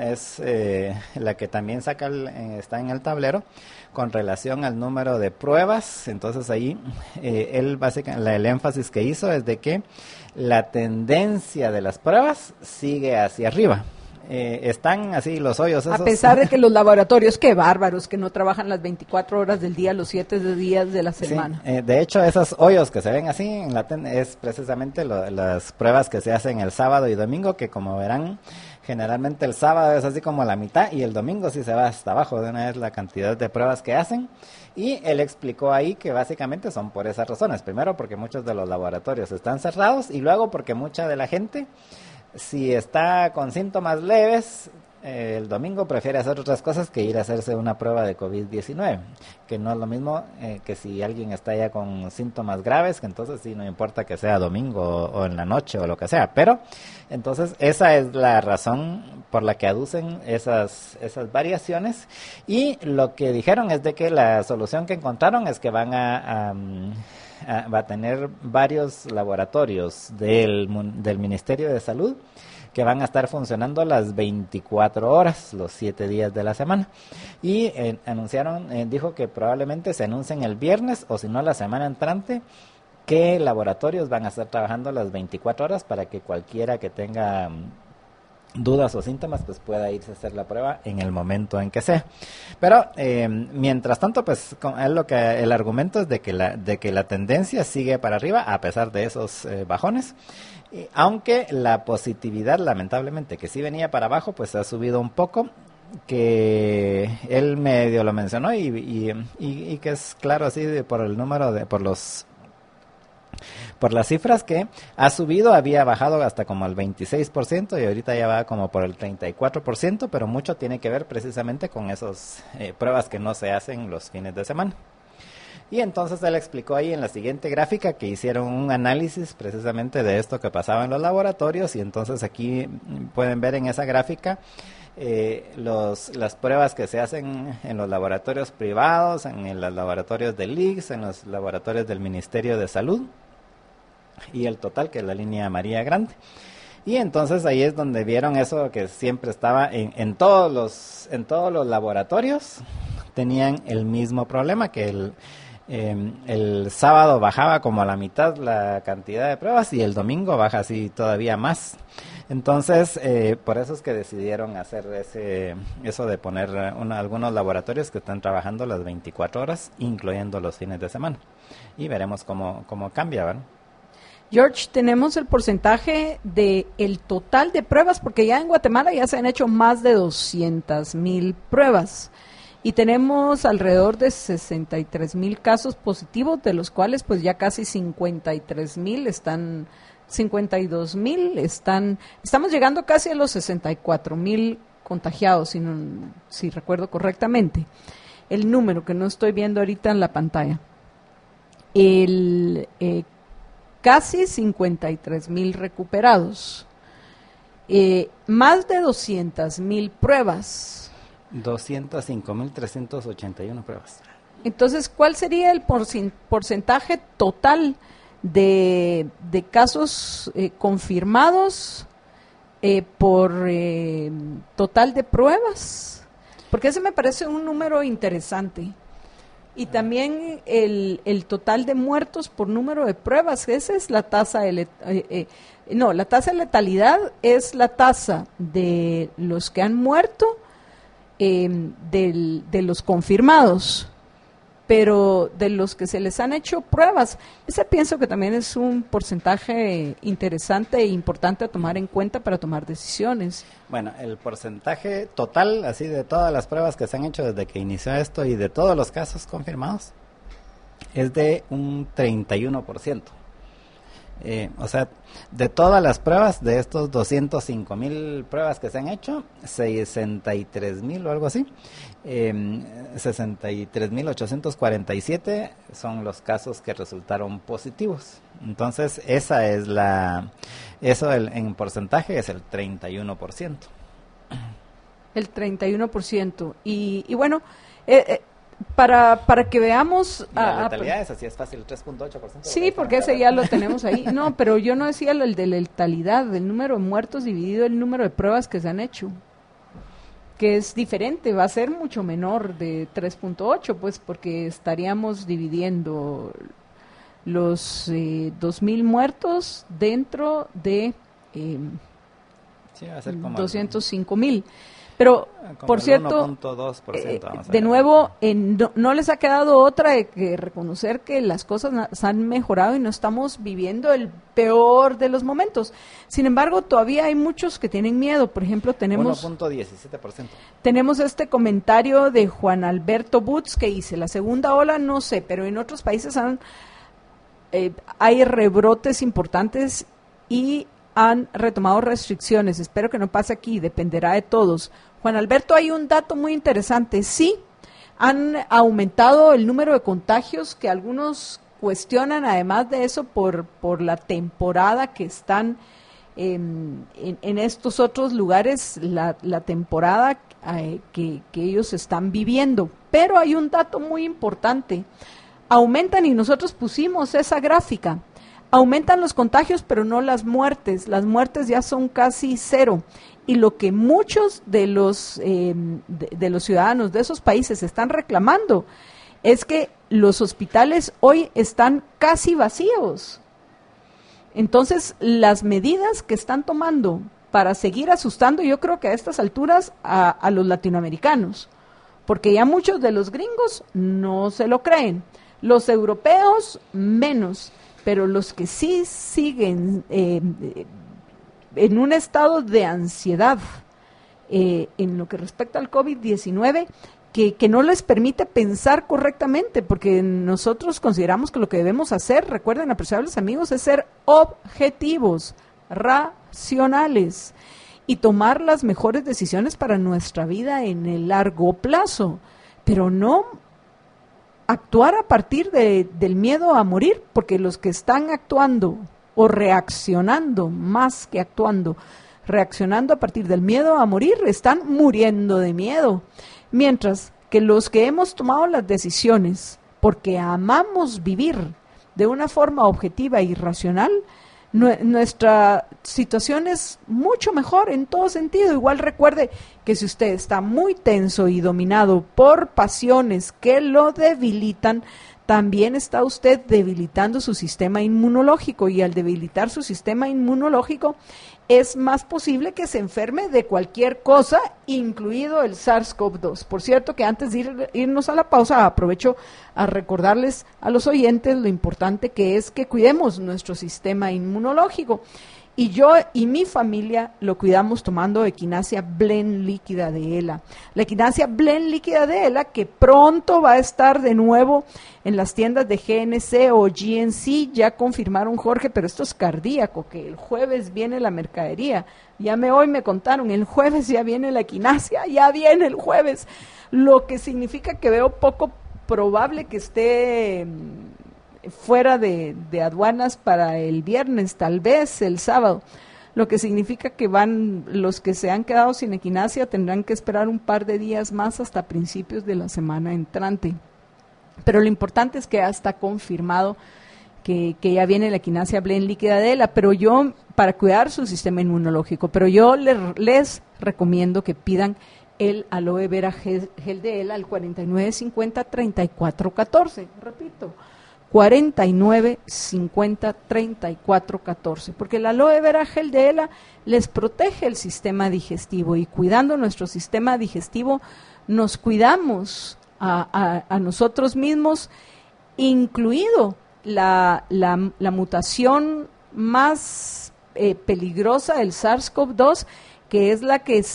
la que también está en el tablero, con relación al número de pruebas. Entonces ahí, él básicamente, el énfasis que hizo es de que la tendencia de las pruebas sigue hacia arriba. Están así los hoyos esos. A pesar de que los laboratorios, qué bárbaros, que no trabajan las 24 horas del día, los 7 días de la semana. Sí, de hecho, esos hoyos que se ven así es precisamente las pruebas que se hacen el sábado y domingo, que como verán, generalmente el sábado es así como la mitad, y el domingo sí se va hasta abajo de una vez la cantidad de pruebas que hacen. Y él explicó ahí que básicamente son por esas razones. Primero, porque muchos de los laboratorios están cerrados, y luego porque mucha de la gente, si está con síntomas leves, el domingo prefiere hacer otras cosas que ir a hacerse una prueba de COVID-19, que no es lo mismo que si alguien está ya con síntomas graves, que entonces sí, no importa que sea domingo o en la noche o lo que sea. Pero entonces esa es la razón por la que aducen esas variaciones, y lo que dijeron es de que la solución que encontraron es que van va a tener varios laboratorios del Ministerio de Salud que van a estar funcionando las 24 horas, los 7 días de la semana. Y dijo que probablemente se anuncien el viernes, o si no la semana entrante, qué laboratorios van a estar trabajando las 24 horas para que cualquiera que tenga dudas o síntomas pues pueda irse a hacer la prueba en el momento en que sea. Pero mientras tanto, pues el argumento es de que la tendencia sigue para arriba a pesar de esos bajones, aunque la positividad, lamentablemente, que sí venía para abajo, pues ha subido un poco, que él medio lo mencionó, y que es claro así por el número por las cifras que ha subido. Había bajado hasta como el 26%, y ahorita ya va como por el 34%, pero mucho tiene que ver precisamente con esas pruebas que no se hacen los fines de semana. Y entonces él explicó ahí en la siguiente gráfica que hicieron un análisis precisamente de esto que pasaba en los laboratorios, y entonces aquí pueden ver en esa gráfica las pruebas que se hacen en los laboratorios privados, en los laboratorios del ICS, en los laboratorios del Ministerio de Salud, y el total, que es la línea amarilla grande. Y entonces ahí es donde vieron eso que siempre estaba en todos los laboratorios, tenían el mismo problema, que el sábado bajaba como a la mitad la cantidad de pruebas, y el domingo baja así todavía más. Entonces, por eso es que decidieron hacer eso de poner algunos laboratorios que están trabajando las 24 horas, incluyendo los fines de semana. Y veremos cómo cambia, ¿verdad? George, tenemos el porcentaje del total de pruebas, porque ya en Guatemala ya se han hecho más de 200,000 pruebas. Y tenemos alrededor de 63,000 casos positivos, de los cuales pues ya casi 52,000 estamos llegando casi a los 64,000 contagiados, si recuerdo correctamente. El número que no estoy viendo ahorita en la pantalla. Casi 53,000 recuperados. Más de 200,000 pruebas. 205,381 pruebas. Entonces, ¿cuál sería el porcentaje total de casos confirmados por total de pruebas? porque ese me parece un número interesante. Y también el total de muertos por número de pruebas, esa es la tasa de la tasa de letalidad es la tasa de los que han muerto, de los confirmados, pero de los que se les han hecho pruebas. Ese pienso que también es un porcentaje interesante e importante a tomar en cuenta para tomar decisiones. Bueno, el porcentaje total, así de todas las pruebas que se han hecho desde que inició esto y de todos los casos confirmados, es de un 31%. O sea, de todas las pruebas, de estos 205,000 pruebas que se han hecho, 63,000 o algo así, 63,847 son los casos que resultaron positivos. Entonces, en porcentaje es el 31%. El 31%. Y bueno, para que veamos... La letalidad es así, es fácil, 3.8%. Sí, porque ese ya lo tenemos ahí. No, pero yo no decía el de letalidad, el número de muertos dividido el número de pruebas que se han hecho, que es diferente, va a ser mucho menor de 3.8, pues porque estaríamos dividiendo los 2,000 muertos dentro de sí, va a ser como 205,000. Pero, por cierto, 1.2%, de nuevo, no les ha quedado otra de que reconocer que las cosas han mejorado y no estamos viviendo el peor de los momentos. Sin embargo, todavía hay muchos que tienen miedo. Por ejemplo, tenemos 1.17%. Tenemos este comentario de Juan Alberto Butz que dice, la segunda ola no sé, pero en otros países hay rebrotes importantes y han retomado restricciones. Espero que no pase aquí, dependerá de todos. Juan Alberto, hay un dato muy interesante. Sí, han aumentado el número de contagios, que algunos cuestionan, además de eso, por la temporada que están en estos otros lugares, la temporada que ellos están viviendo. Pero hay un dato muy importante. Aumentan, y nosotros pusimos esa gráfica, aumentan los contagios, pero no las muertes. Las muertes ya son casi cero. Y lo que muchos de los ciudadanos de esos países están reclamando es que los hospitales hoy están casi vacíos. Entonces, las medidas que están tomando para seguir asustando, yo creo que a estas alturas a los latinoamericanos, porque ya muchos de los gringos no se lo creen. Los europeos menos. Pero los que sí siguen en un estado de ansiedad en lo que respecta al COVID-19, que no les permite pensar correctamente, porque nosotros consideramos que lo que debemos hacer, recuerden, apreciables amigos, es ser objetivos, racionales y tomar las mejores decisiones para nuestra vida en el largo plazo, pero no actuar a partir del miedo a morir, porque los que están actuando o reaccionando más que actuando, reaccionando a partir del miedo a morir, están muriendo de miedo. Mientras que los que hemos tomado las decisiones porque amamos vivir de una forma objetiva y racional, nuestra situación es mucho mejor en todo sentido. Igual recuerde que si usted está muy tenso y dominado por pasiones que lo debilitan, también está usted debilitando su sistema inmunológico, y al debilitar su sistema inmunológico es más posible que se enferme de cualquier cosa, incluido el SARS-CoV-2. Por cierto, que antes de irnos a la pausa, aprovecho a recordarles a los oyentes lo importante que es que cuidemos nuestro sistema inmunológico. Y yo y mi familia lo cuidamos tomando Equinacia Blend líquida de ELA. La Equinacia Blend líquida de ELA, que pronto va a estar de nuevo en las tiendas de GNC o GNC, ya confirmaron, Jorge, pero esto es cardíaco, que el jueves viene la mercadería. Hoy me contaron, el jueves ya viene la Equinacia, ya viene el jueves, lo que significa que veo poco probable que esté fuera de aduanas para el viernes, tal vez el sábado, lo que significa que los que se han quedado sin Equinacia tendrán que esperar un par de días más hasta principios de la semana entrante. Pero lo importante es que ya está confirmado que ya viene la Equinacia Blend líquida de ELA, pero yo, para cuidar su sistema inmunológico, pero yo les recomiendo que pidan el aloe vera gel de ELA al 4950-3414. Repito, 4950-3414, porque el aloe vera gel de ELA les protege el sistema digestivo, y cuidando nuestro sistema digestivo nos cuidamos a nosotros mismos, incluido la mutación más peligrosa del SARS-CoV-2, que es la que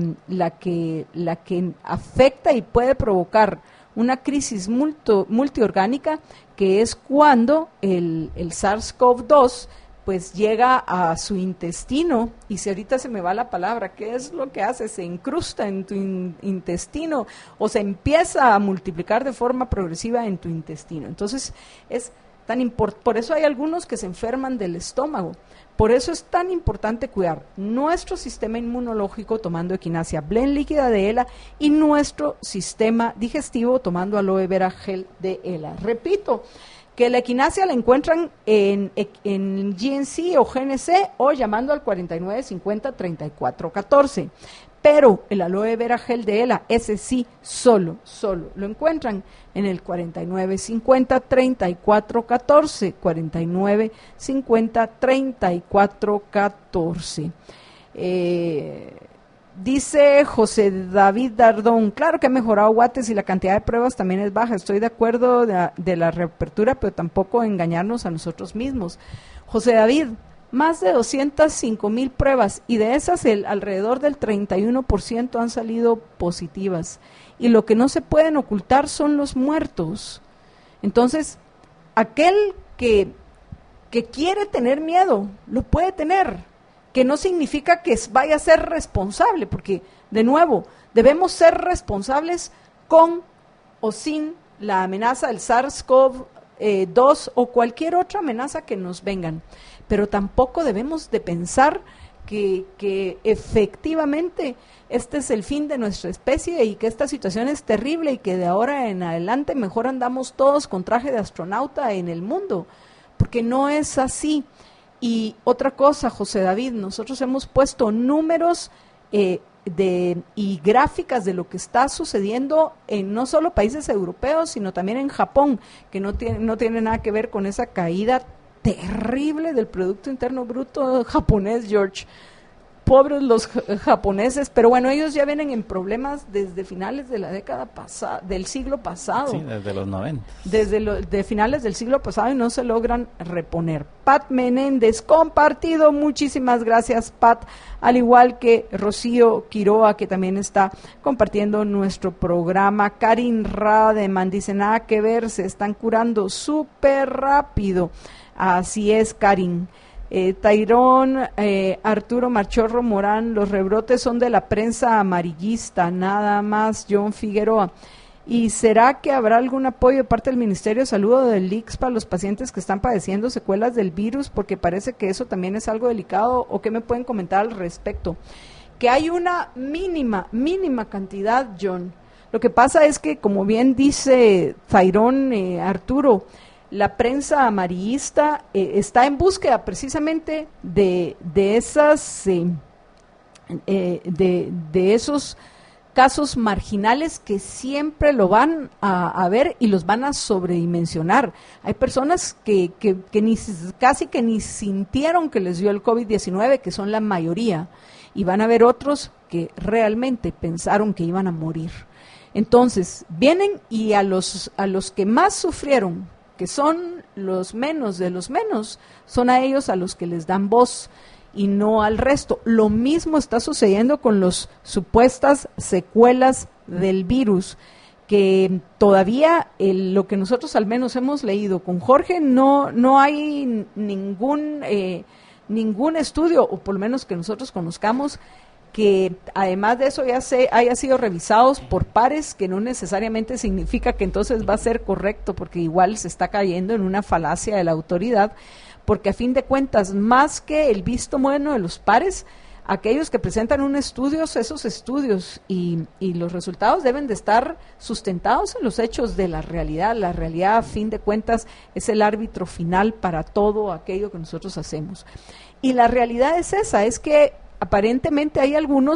afecta y puede provocar una crisis multiorgánica, que es cuando el SARS-CoV-2 pues llega a su intestino, y si ahorita se me va la palabra, ¿qué es lo que hace? Se incrusta en tu intestino, o se empieza a multiplicar de forma progresiva en tu intestino. Entonces es por eso hay algunos que se enferman del estómago. Por eso es tan importante cuidar nuestro sistema inmunológico tomando Echinacea Blend líquida de ELA, y nuestro sistema digestivo tomando aloe vera gel de ELA. Repito, que la Echinacea la encuentran en GNC o GNC, o llamando al 4950-3414. Pero el aloe vera gel de ELA, ese sí, solo lo encuentran en el 4950-3414, 4950-3414. Dice José David Dardón, claro que ha mejorado Guates y la cantidad de pruebas también es baja. Estoy de acuerdo de la reapertura, pero tampoco engañarnos a nosotros mismos. José David, más de 205,000 pruebas, y de esas alrededor del 31% han salido positivas. Y lo que no se pueden ocultar son los muertos. Entonces, aquel que quiere tener miedo, lo puede tener, que no significa que vaya a ser responsable, porque, de nuevo, debemos ser responsables con o sin la amenaza del SARS-CoV-2 o cualquier otra amenaza que nos vengan. Pero tampoco debemos de pensar que efectivamente este es el fin de nuestra especie y que esta situación es terrible y que de ahora en adelante mejor andamos todos con traje de astronauta en el mundo, porque no es así. Y otra cosa, José David, nosotros hemos puesto números y gráficas de lo que está sucediendo en no solo países europeos, sino también en Japón, que no tiene nada que ver con esa caída terrible del Producto Interno Bruto japonés, George. Pobres los japoneses, pero bueno, ellos ya vienen en problemas desde finales de la década pasada, del siglo pasado. Sí, desde los 90. De finales del siglo pasado, y no se logran reponer. Pat Menéndez, compartido, muchísimas gracias, Pat, al igual que Rocío Quiroa, que también está compartiendo nuestro programa. Karin Rademan dice, nada que ver, se están curando súper rápido. Así es, Karin. Tairón, Arturo Marchorro Morán, los rebrotes son de la prensa amarillista, nada más. John Figueroa. ¿Y será que habrá algún apoyo de parte del Ministerio de Salud o del ICS para los pacientes que están padeciendo secuelas del virus? Porque parece que eso también es algo delicado. ¿O qué me pueden comentar al respecto? Que hay una mínima cantidad, John. Lo que pasa es que, como bien dice Tairón, Arturo, la prensa amarillista está en búsqueda precisamente de esos casos marginales que siempre lo van a ver y los van a sobredimensionar. Hay personas que casi ni sintieron que les dio el COVID-19, que son la mayoría, y van a ver otros que realmente pensaron que iban a morir. Entonces, vienen y a los que más sufrieron, que son los menos de los menos, son a ellos a los que les dan voz y no al resto. Lo mismo está sucediendo con las supuestas secuelas del virus, que todavía lo que nosotros al menos hemos leído con Jorge, no hay ningún estudio, o por lo menos que nosotros conozcamos, que además de eso haya sido revisados por pares, que no necesariamente significa que entonces va a ser correcto, porque igual se está cayendo en una falacia de la autoridad, porque a fin de cuentas, más que el visto bueno de los pares, aquellos que presentan esos estudios y los resultados deben de estar sustentados en los hechos de la realidad. La realidad, a fin de cuentas, es el árbitro final para todo aquello que nosotros hacemos. Y la realidad es esa, es que aparentemente hay algunos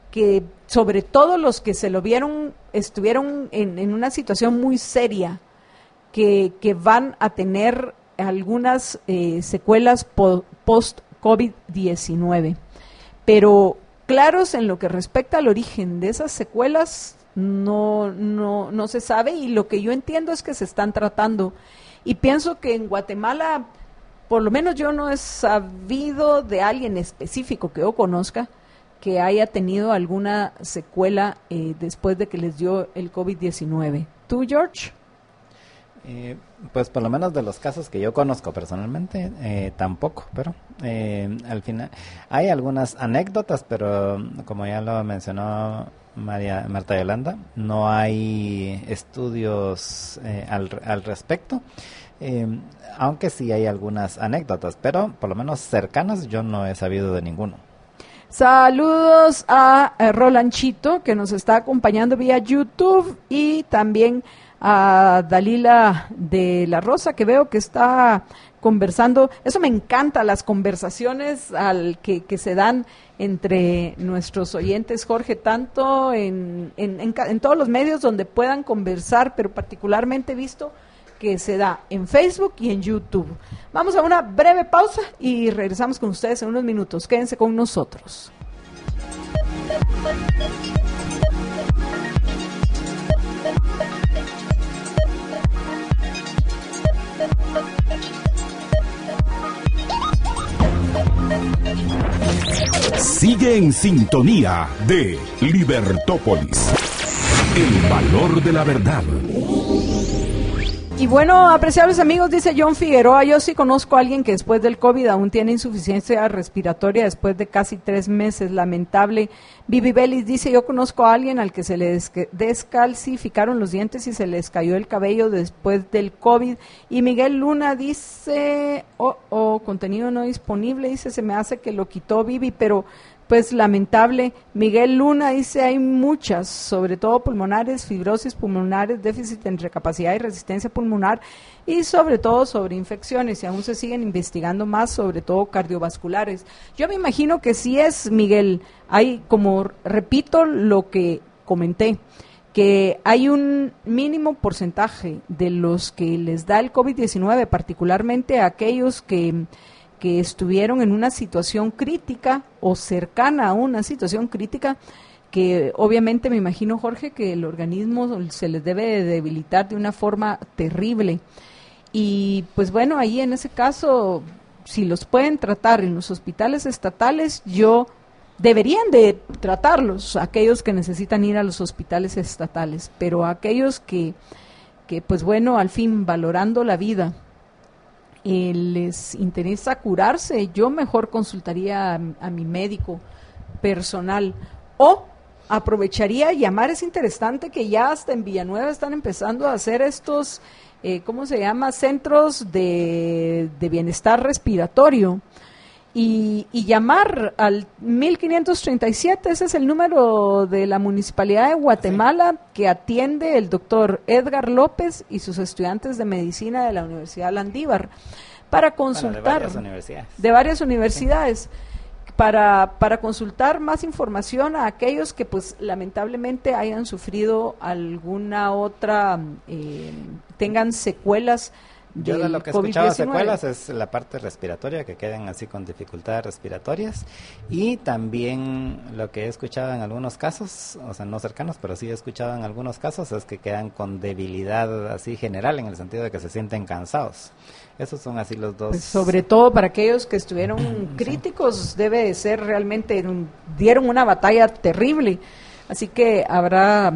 que sobre todo los que se lo vieron, estuvieron en una situación muy seria, que van a tener algunas secuelas post-COVID-19. Pero claros en lo que respecta al origen de esas secuelas, no se sabe, y lo que yo entiendo es que se están tratando. Y pienso que en Guatemala, por lo menos yo no he sabido de alguien específico que yo conozca que haya tenido alguna secuela después de que les dio el COVID-19. ¿Tú, George? Pues por lo menos de los casos que yo conozco personalmente, tampoco, pero al final hay algunas anécdotas, pero como ya lo mencionó Marta Yolanda, no hay estudios al respecto, aunque sí hay algunas anécdotas, pero por lo menos cercanas yo no he sabido de ninguno. Saludos a Rolanchito, que nos está acompañando vía YouTube, y también a Dalila de la Rosa, que veo que está conversando. Eso me encanta, las conversaciones que se dan entre nuestros oyentes, Jorge, tanto en todos los medios donde puedan conversar, pero particularmente visto que se da en Facebook y en YouTube. Vamos a una breve pausa y regresamos con ustedes en unos minutos. Quédense con nosotros. Sigue en sintonía de Libertópolis, el valor de la verdad. Y bueno, apreciables amigos, dice John Figueroa, yo sí conozco a alguien que después del COVID aún tiene insuficiencia respiratoria después de casi 3 meses, lamentable. Vivi Vélez dice, yo conozco a alguien al que se le descalcificaron los dientes y se les cayó el cabello después del COVID. Y Miguel Luna dice, contenido no disponible, dice, se me hace que lo quitó Vivi, pero pues lamentable. Miguel Luna dice, hay muchas, sobre todo pulmonares, fibrosis pulmonares, déficit entre capacidad y resistencia pulmonar, y sobre todo sobre infecciones, y aún se siguen investigando más, sobre todo cardiovasculares. Yo me imagino que sí es, Miguel, hay, como repito lo que comenté, que hay un mínimo porcentaje de los que les da el COVID-19, particularmente a aquellos que estuvieron en una situación crítica o cercana a una situación crítica, que obviamente me imagino, Jorge, que el organismo se les debe de debilitar de una forma terrible. Y pues bueno, ahí en ese caso, si los pueden tratar en los hospitales estatales, deberían de tratarlos, aquellos que necesitan ir a los hospitales estatales, pero aquellos que pues bueno, al fin, valorando la vida, les interesa curarse, yo mejor consultaría a mi médico personal, o aprovecharía llamar. Es interesante que ya hasta en Villanueva están empezando a hacer estos, ¿cómo se llama?, centros de bienestar respiratorio, y llamar al 1537, ese es el número de la Municipalidad de Guatemala, que atiende el doctor Edgar López y sus estudiantes de medicina de la Universidad Landívar, para consultar, de varias universidades, sí, para consultar más información a aquellos que pues lamentablemente hayan sufrido alguna otra, tengan secuelas. Yo de lo que he escuchado secuelas es la parte respiratoria, que quedan así con dificultades respiratorias, y también lo que he escuchado en algunos casos, o sea, no cercanos, pero sí he escuchado en algunos casos, es que quedan con debilidad así general, en el sentido de que se sienten cansados. Esos son así los dos. Pues sobre todo para aquellos que estuvieron críticos, debe de ser realmente, dieron una batalla terrible, así que habrá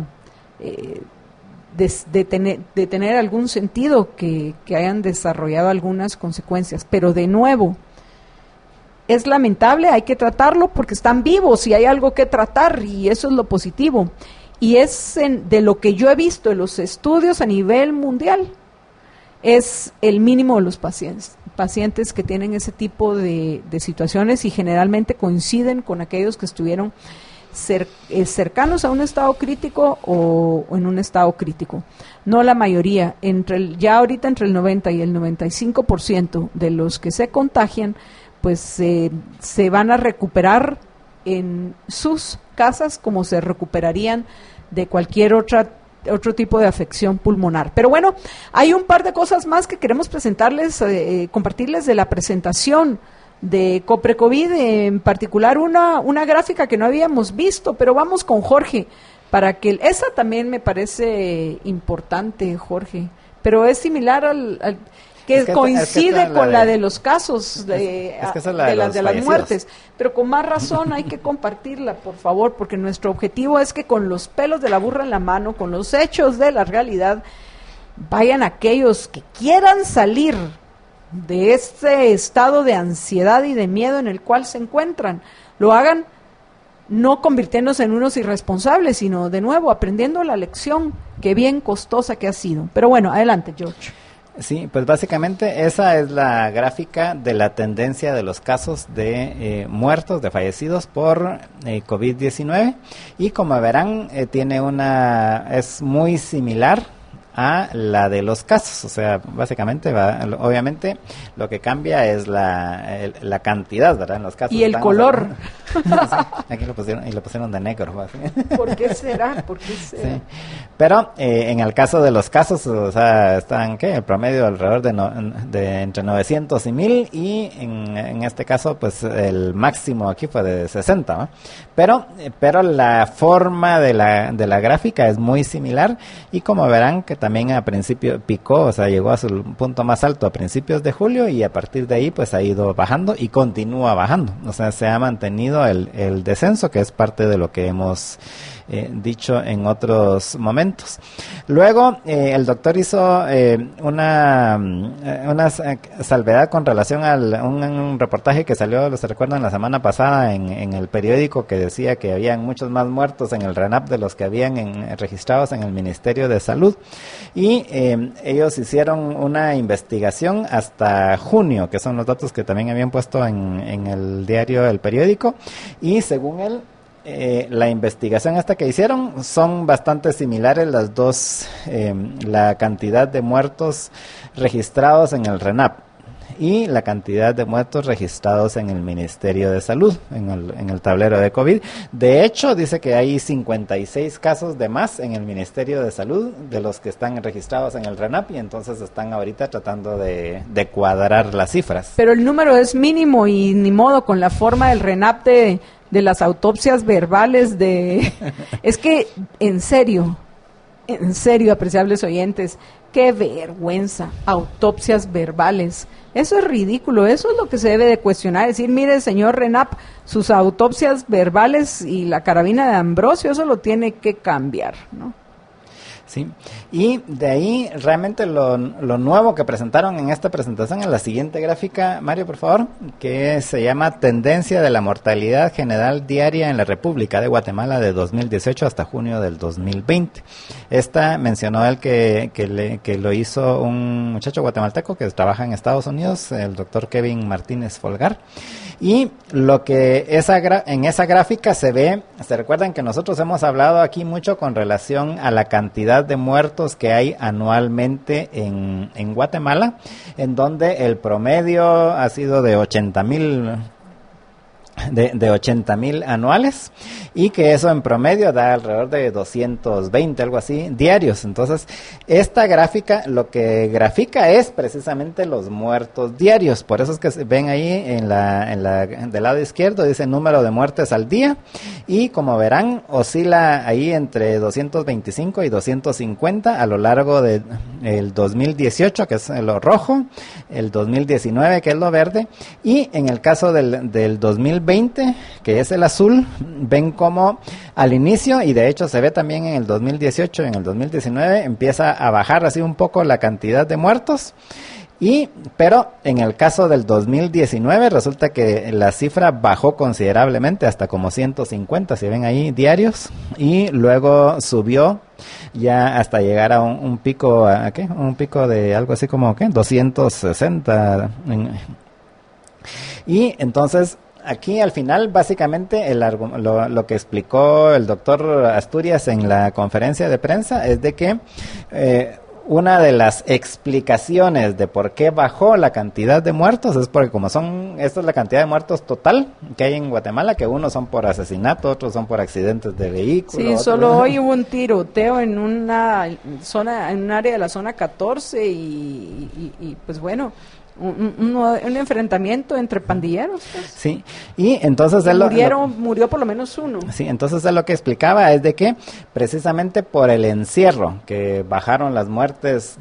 de tener algún sentido que hayan desarrollado algunas consecuencias, pero de nuevo, es lamentable, hay que tratarlo porque están vivos y hay algo que tratar, y eso es lo positivo, y es de lo que yo he visto en los estudios a nivel mundial, es el mínimo de los pacientes que tienen ese tipo de situaciones, y generalmente coinciden con aquellos que estuvieron cercanos a un estado crítico o en un estado crítico. No la mayoría, ya ahorita entre el 90 y el 95% de los que se contagian, pues se van a recuperar en sus casas como se recuperarían de cualquier otro tipo de afección pulmonar. Pero bueno, hay un par de cosas más que queremos presentarles, compartirles de la presentación de COPRECOVID, en particular una gráfica que no habíamos visto, pero vamos con Jorge, para que esa también me parece importante, Jorge, pero es similar al que coincide con la de los casos de las muertes, pero con más razón hay que compartirla, por favor, porque nuestro objetivo es que con los pelos de la burra en la mano, con los hechos de la realidad, vayan aquellos que quieran salir de este estado de ansiedad y de miedo en el cual se encuentran, lo hagan no convirtiéndose en unos irresponsables, sino de nuevo aprendiendo la lección que bien costosa que ha sido. Pero bueno, adelante, George. Sí, pues básicamente esa es la gráfica de la tendencia de los casos de muertos, de fallecidos por COVID-19, y como verán es muy similar a la de los casos, o sea, básicamente obviamente lo que cambia es la cantidad, ¿verdad? En los casos y el color. Sí, aquí lo pusieron de negro. ¿Así? ¿Por qué será? Sí. Pero en el caso de los casos, o sea, están el promedio alrededor de entre 900 y 1000, y en este caso pues el máximo aquí fue de 60, ¿no? Pero la forma de la gráfica es muy similar, y como verán que también a principio picó, o sea, llegó a su punto más alto a principios de julio, y a partir de ahí pues ha ido bajando y continúa bajando, o sea, se ha mantenido el descenso, que es parte de lo que hemos dicho en otros momentos. Luego el doctor hizo una salvedad con relación a un reportaje que salió, ¿se recuerdan?, la semana pasada en el periódico, que decía que habían muchos más muertos en el RENAP de los que habían registrados en el Ministerio de Salud, y ellos hicieron una investigación hasta junio, que son los datos que también habían puesto en el diario El Periódico, y según él, la investigación esta que hicieron son bastante similares las dos, la cantidad de muertos registrados en el RENAP y la cantidad de muertos registrados en el Ministerio de Salud, en el tablero de COVID. De hecho, dice que hay 56 casos de más en el Ministerio de Salud de los que están registrados en el RENAP, y entonces están ahorita tratando de cuadrar las cifras. Pero el número es mínimo, y ni modo, con la forma del RENAP de las autopsias verbales es que, en serio, apreciables oyentes, qué vergüenza, autopsias verbales. Eso es ridículo, eso es lo que se debe de cuestionar, decir, mire, señor RENAP, sus autopsias verbales y la carabina de Ambrosio, eso lo tiene que cambiar, ¿no? Sí, y de ahí realmente lo nuevo que presentaron en esta presentación es la siguiente gráfica, Mario, por favor, que se llama Tendencia de la Mortalidad General Diaria en la República de Guatemala de 2018 hasta junio del 2020. Esta mencionó él que lo hizo un muchacho guatemalteco que trabaja en Estados Unidos, el doctor Kevin Martínez Folgar, y lo que en esa gráfica se recuerdan que nosotros hemos hablado aquí mucho con relación a la cantidad de muertos que hay anualmente en Guatemala, en donde el promedio ha sido de 80,000 de 80,000 anuales, y que eso en promedio da alrededor de 220, algo así, diarios. Entonces, esta gráfica lo que grafica es precisamente los muertos diarios. Por eso es que ven ahí del lado izquierdo, dice número de muertes al día, y como verán, oscila ahí entre 225 y 250 a lo largo del 2018, que es lo rojo, el 2019, que es lo verde, y en el caso del 2020, que es el azul, ven como al inicio, y de hecho se ve también en el 2018 y en el 2019, empieza a bajar así un poco la cantidad de muertos, pero en el caso del 2019 resulta que la cifra bajó considerablemente hasta como 150, si ven ahí, diarios, y luego subió ya hasta llegar a un pico, un pico de algo así como 260, y entonces aquí al final básicamente lo que explicó el doctor Asturias en la conferencia de prensa es de que una de las explicaciones de por qué bajó la cantidad de muertos es porque esta es la cantidad de muertos total que hay en Guatemala, que unos son por asesinato, otros son por accidentes de vehículos. Sí, solo hoy hubo un tiroteo en una zona, en un área de la zona 14 y pues bueno, un enfrentamiento entre pandilleros. Pues. Sí, y entonces murió por lo menos uno. Sí, entonces él lo que explicaba es de que precisamente por el encierro que bajaron las muertes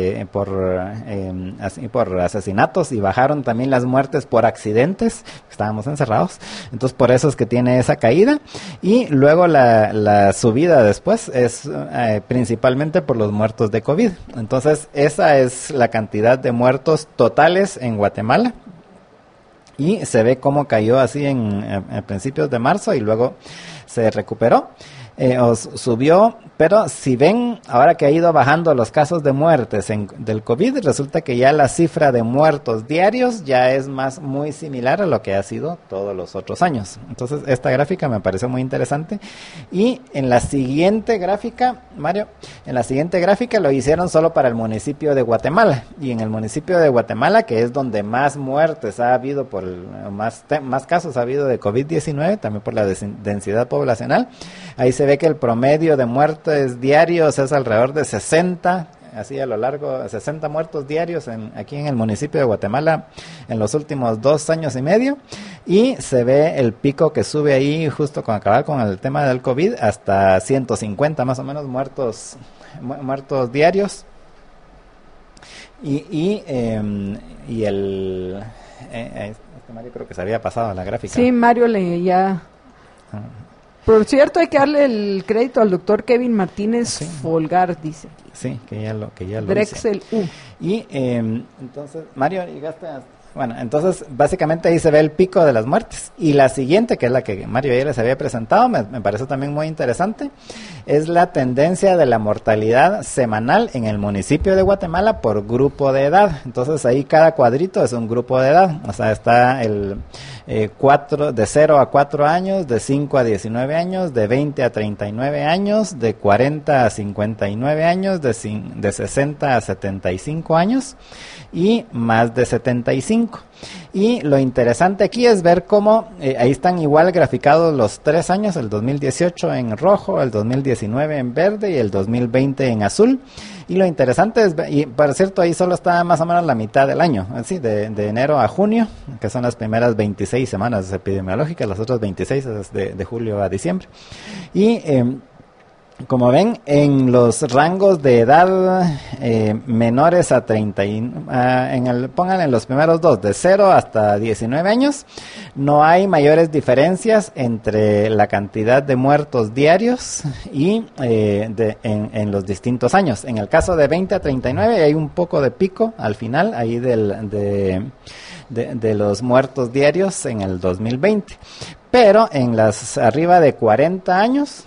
por asesinatos y bajaron también las muertes por accidentes, estábamos encerrados, entonces por eso es que tiene esa caída, y luego la subida después es principalmente por los muertos de COVID. Entonces esa es la cantidad de muertos totales en Guatemala, y se ve cómo cayó así en principios de marzo y luego se recuperó. Subió, pero si ven, ahora que ha ido bajando los casos de muertes del COVID, resulta que ya la cifra de muertos diarios ya es muy similar a lo que ha sido todos los otros años. Entonces, esta gráfica me pareció muy interesante. Y en la siguiente gráfica, Mario, lo hicieron solo para el municipio de Guatemala. Y en el municipio de Guatemala, que es donde más muertes ha habido, más casos ha habido de COVID-19, también por la densidad poblacional, ahí se ve que el promedio de muertes diarios es alrededor de 60, así a lo largo, 60 muertos diarios aquí en el municipio de Guatemala en los últimos 2 años y medio, y se ve el pico que sube ahí justo con acabar con el tema del COVID hasta 150 más o menos muertos diarios, Mario creo que se había pasado a la gráfica. Sí, Mario ya... Por cierto, hay que darle el crédito al doctor Kevin Martínez Folgar, dice. Sí, que ya lo Drexel dice. Y entonces, Mario, llegaste a... Bueno, entonces básicamente ahí se ve el pico de las muertes. Y la siguiente, que es la que Mario ya les había presentado, me pareció también muy interesante, es la tendencia de la mortalidad semanal en el municipio de Guatemala por grupo de edad. Entonces ahí cada cuadrito es un grupo de edad. O sea, está el de 0 a 4 años, de 5 a 19 años, de 20 a 39 años, de 40 a 59 años, de 60 a 75 años y más de 75. Y lo interesante aquí es ver cómo ahí están igual graficados los 3 años, el 2018 en rojo, el 2019 en verde y el 2020 en azul. Y lo interesante es, y por cierto, ahí solo está más o menos la mitad del año, así de enero a junio, que son las primeras 26 semanas epidemiológicas, las otras 26 es de julio a diciembre. Y como ven, en los rangos de edad menores a 30, pónganle en los primeros 2, de 0 hasta 19 años, no hay mayores diferencias entre la cantidad de muertos diarios y en los distintos años. En el caso de 20 a 39 hay un poco de pico al final, ahí de los muertos diarios en el 2020. Pero en las arriba de 40 años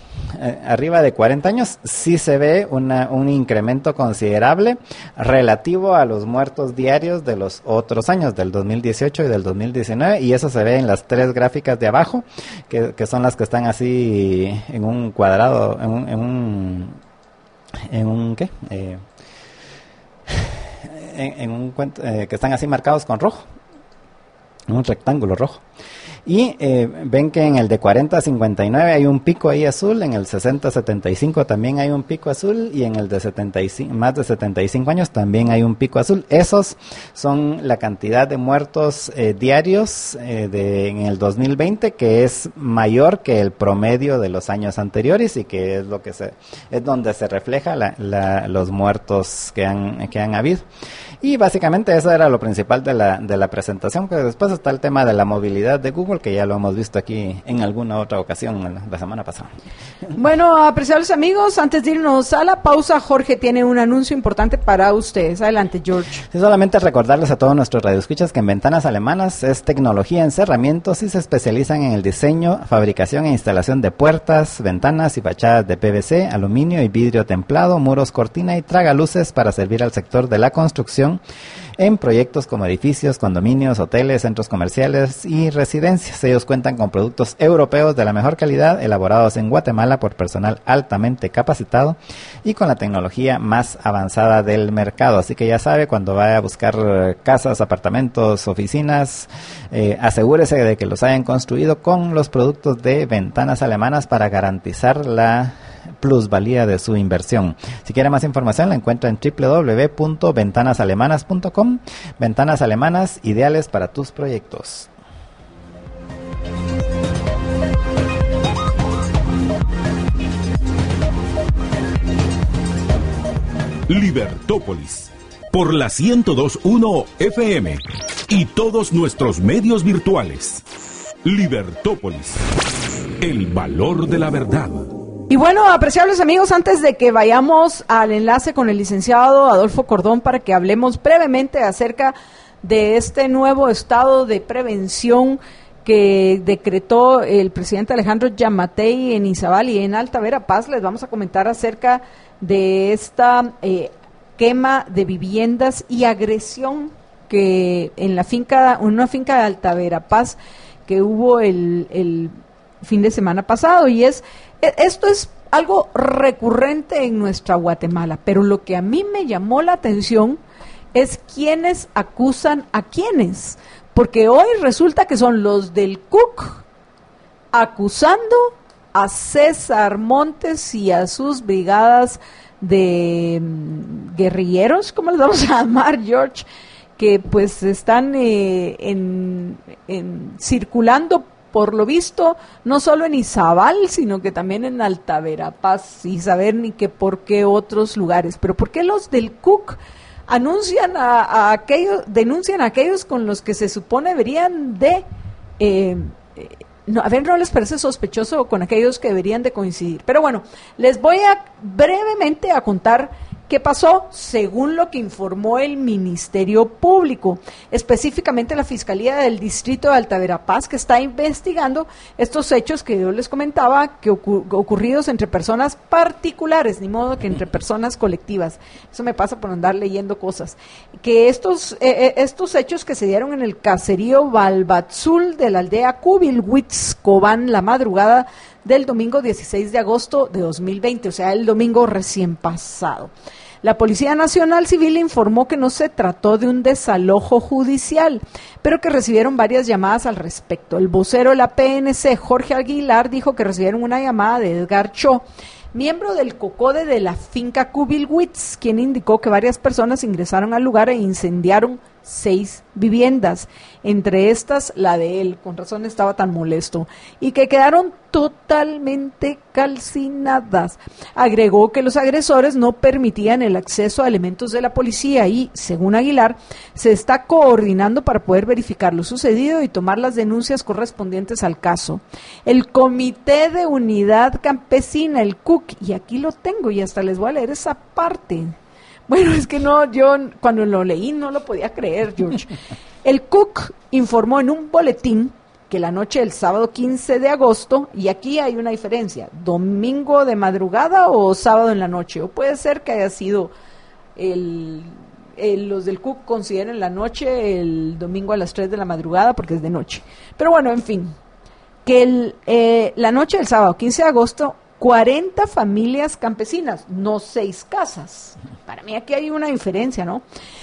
sí se ve un incremento considerable relativo a los muertos diarios de los otros años, del 2018 y del 2019, y eso se ve en las 3 gráficas de abajo, que son las que están así en un cuadrado, que están así marcados con rojo, un rectángulo rojo. Y ven que en el de 40 a 59 hay un pico ahí azul, en el 60 a 75 también hay un pico azul, y en el de más de 75 años también hay un pico azul. Esos son la cantidad de muertos diarios en el 2020, que es mayor que el promedio de los años anteriores, y que es donde se refleja los muertos que han habido. Y básicamente eso era lo principal de la presentación, que después está el tema de la movilidad de Google, que ya lo hemos visto aquí en alguna otra ocasión la semana pasada. Bueno, apreciables amigos, antes de irnos a la pausa, Jorge tiene un anuncio importante para ustedes. Adelante, George. Sí, solamente recordarles a todos nuestros radioescuchas que en Ventanas Alemanas es tecnología en cerramientos y se especializan en el diseño, fabricación e instalación de puertas, ventanas y fachadas de PVC, aluminio y vidrio templado, muros, cortina y tragaluces para servir al sector de la construcción inversión en proyectos como edificios, condominios, hoteles, centros comerciales y residencias. Ellos cuentan con productos europeos de la mejor calidad, elaborados en Guatemala por personal altamente capacitado y con la tecnología más avanzada del mercado. Así que ya sabe, cuando vaya a buscar casas, apartamentos, oficinas, asegúrese de que los hayan construido con los productos de Ventanas Alemanas para garantizar la plusvalía de su inversión. Si quiere más información, la encuentra en www.ventanasalemanas.com. Ventanas Alemanas, ideales para tus proyectos. Libertópolis, por la 102.1 FM y todos nuestros medios virtuales. Libertópolis, el valor de la verdad. Y bueno, apreciables amigos, antes de que vayamos al enlace con el licenciado Adolfo Cordón para que hablemos brevemente acerca de este nuevo estado de prevención que decretó el presidente Alejandro Yamatei en Izabal y en Alta Verapaz, les vamos a comentar acerca de esta quema de viviendas y agresión que en una finca de Alta Verapaz que hubo el fin de semana pasado. Y esto es algo recurrente en nuestra Guatemala, pero lo que a mí me llamó la atención es quiénes acusan a quiénes, porque hoy resulta que son los del CUC acusando a César Montes y a sus brigadas de guerrilleros, ¿cómo les vamos a llamar, George? Que pues están circulando, por lo visto, no solo en Izabal, sino que también en Alta Verapaz, y saber ni que por qué otros lugares. Pero ¿por qué los del CUC denuncian a aquellos con los que se supone deberían de no les parece sospechoso con aquellos que deberían de coincidir? Pero bueno, les voy a brevemente a contar qué pasó según lo que informó el Ministerio Público, específicamente la Fiscalía del Distrito de Alta Verapaz, que está investigando estos hechos que yo les comentaba, que ocurridos entre personas particulares, ni modo que entre personas colectivas. Eso me pasa por andar leyendo cosas. Que estos hechos que se dieron en el caserío Balbatzul de la aldea Cubilhuitz, Cobán, la madrugada del domingo 16 de agosto de 2020, o sea, el domingo recién pasado. La Policía Nacional Civil informó que no se trató de un desalojo judicial, pero que recibieron varias llamadas al respecto. El vocero de la PNC, Jorge Aguilar, dijo que recibieron una llamada de Edgar Cho, miembro del COCODE de la finca Cubilhuitz, quien indicó que varias personas ingresaron al lugar e incendiaron 6 viviendas, entre estas la de él, con razón estaba tan molesto, y que quedaron totalmente calcinadas. Agregó que los agresores no permitían el acceso a elementos de la policía y, según Aguilar, se está coordinando para poder verificar lo sucedido y tomar las denuncias correspondientes al caso. El Comité de Unidad Campesina, el CUC, y aquí lo tengo y hasta les voy a leer esa parte. Bueno, es que no, yo cuando lo leí no lo podía creer, George. El CUC informó en un boletín que la noche del sábado 15 de agosto, y aquí hay una diferencia, domingo de madrugada o sábado en la noche, o puede ser que haya sido los del CUC consideren la noche, el domingo a las 3 de la madrugada, porque es de noche. Pero bueno, en fin, que la noche del sábado 15 de agosto, 40 familias campesinas, no 6 casas. Para mí aquí hay una diferencia, ¿no?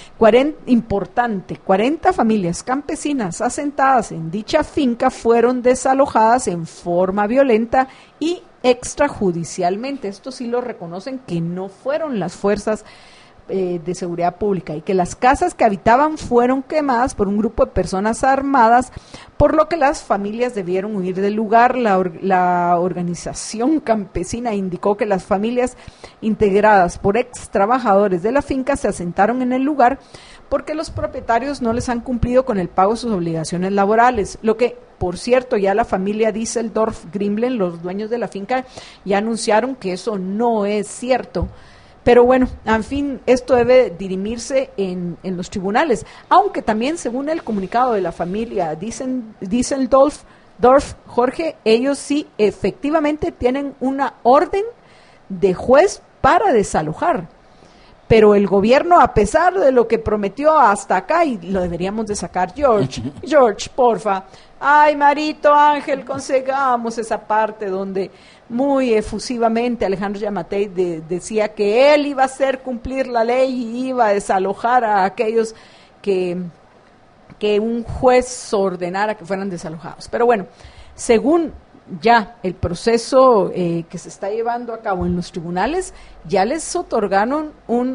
40 familias campesinas asentadas en dicha finca fueron desalojadas en forma violenta y extrajudicialmente. Esto sí lo reconocen, que no fueron las fuerzas de seguridad pública, y que las casas que habitaban fueron quemadas por un grupo de personas armadas, por lo que las familias debieron huir del lugar. La organización campesina indicó que las familias integradas por ex trabajadores de la finca se asentaron en el lugar porque los propietarios no les han cumplido con el pago de sus obligaciones laborales, lo que, por cierto, ya la familia Düsseldorf Grimlen, los dueños de la finca, ya anunciaron que eso no es cierto. Pero bueno, en fin, esto debe dirimirse en los tribunales, aunque también, según el comunicado de la familia Düsseldorf, Jorge, ellos sí efectivamente tienen una orden de juez para desalojar. pero el gobierno, a pesar de lo que prometió hasta acá, y lo deberíamos de sacar, George, porfa, ay, Marito Ángel, consigamos esa parte donde muy efusivamente Alejandro Yamatei decía que él iba a hacer cumplir la ley y iba a desalojar a aquellos que un juez ordenara que fueran desalojados. Pero bueno, según ya el proceso que se está llevando a cabo en los tribunales, ya les otorgaron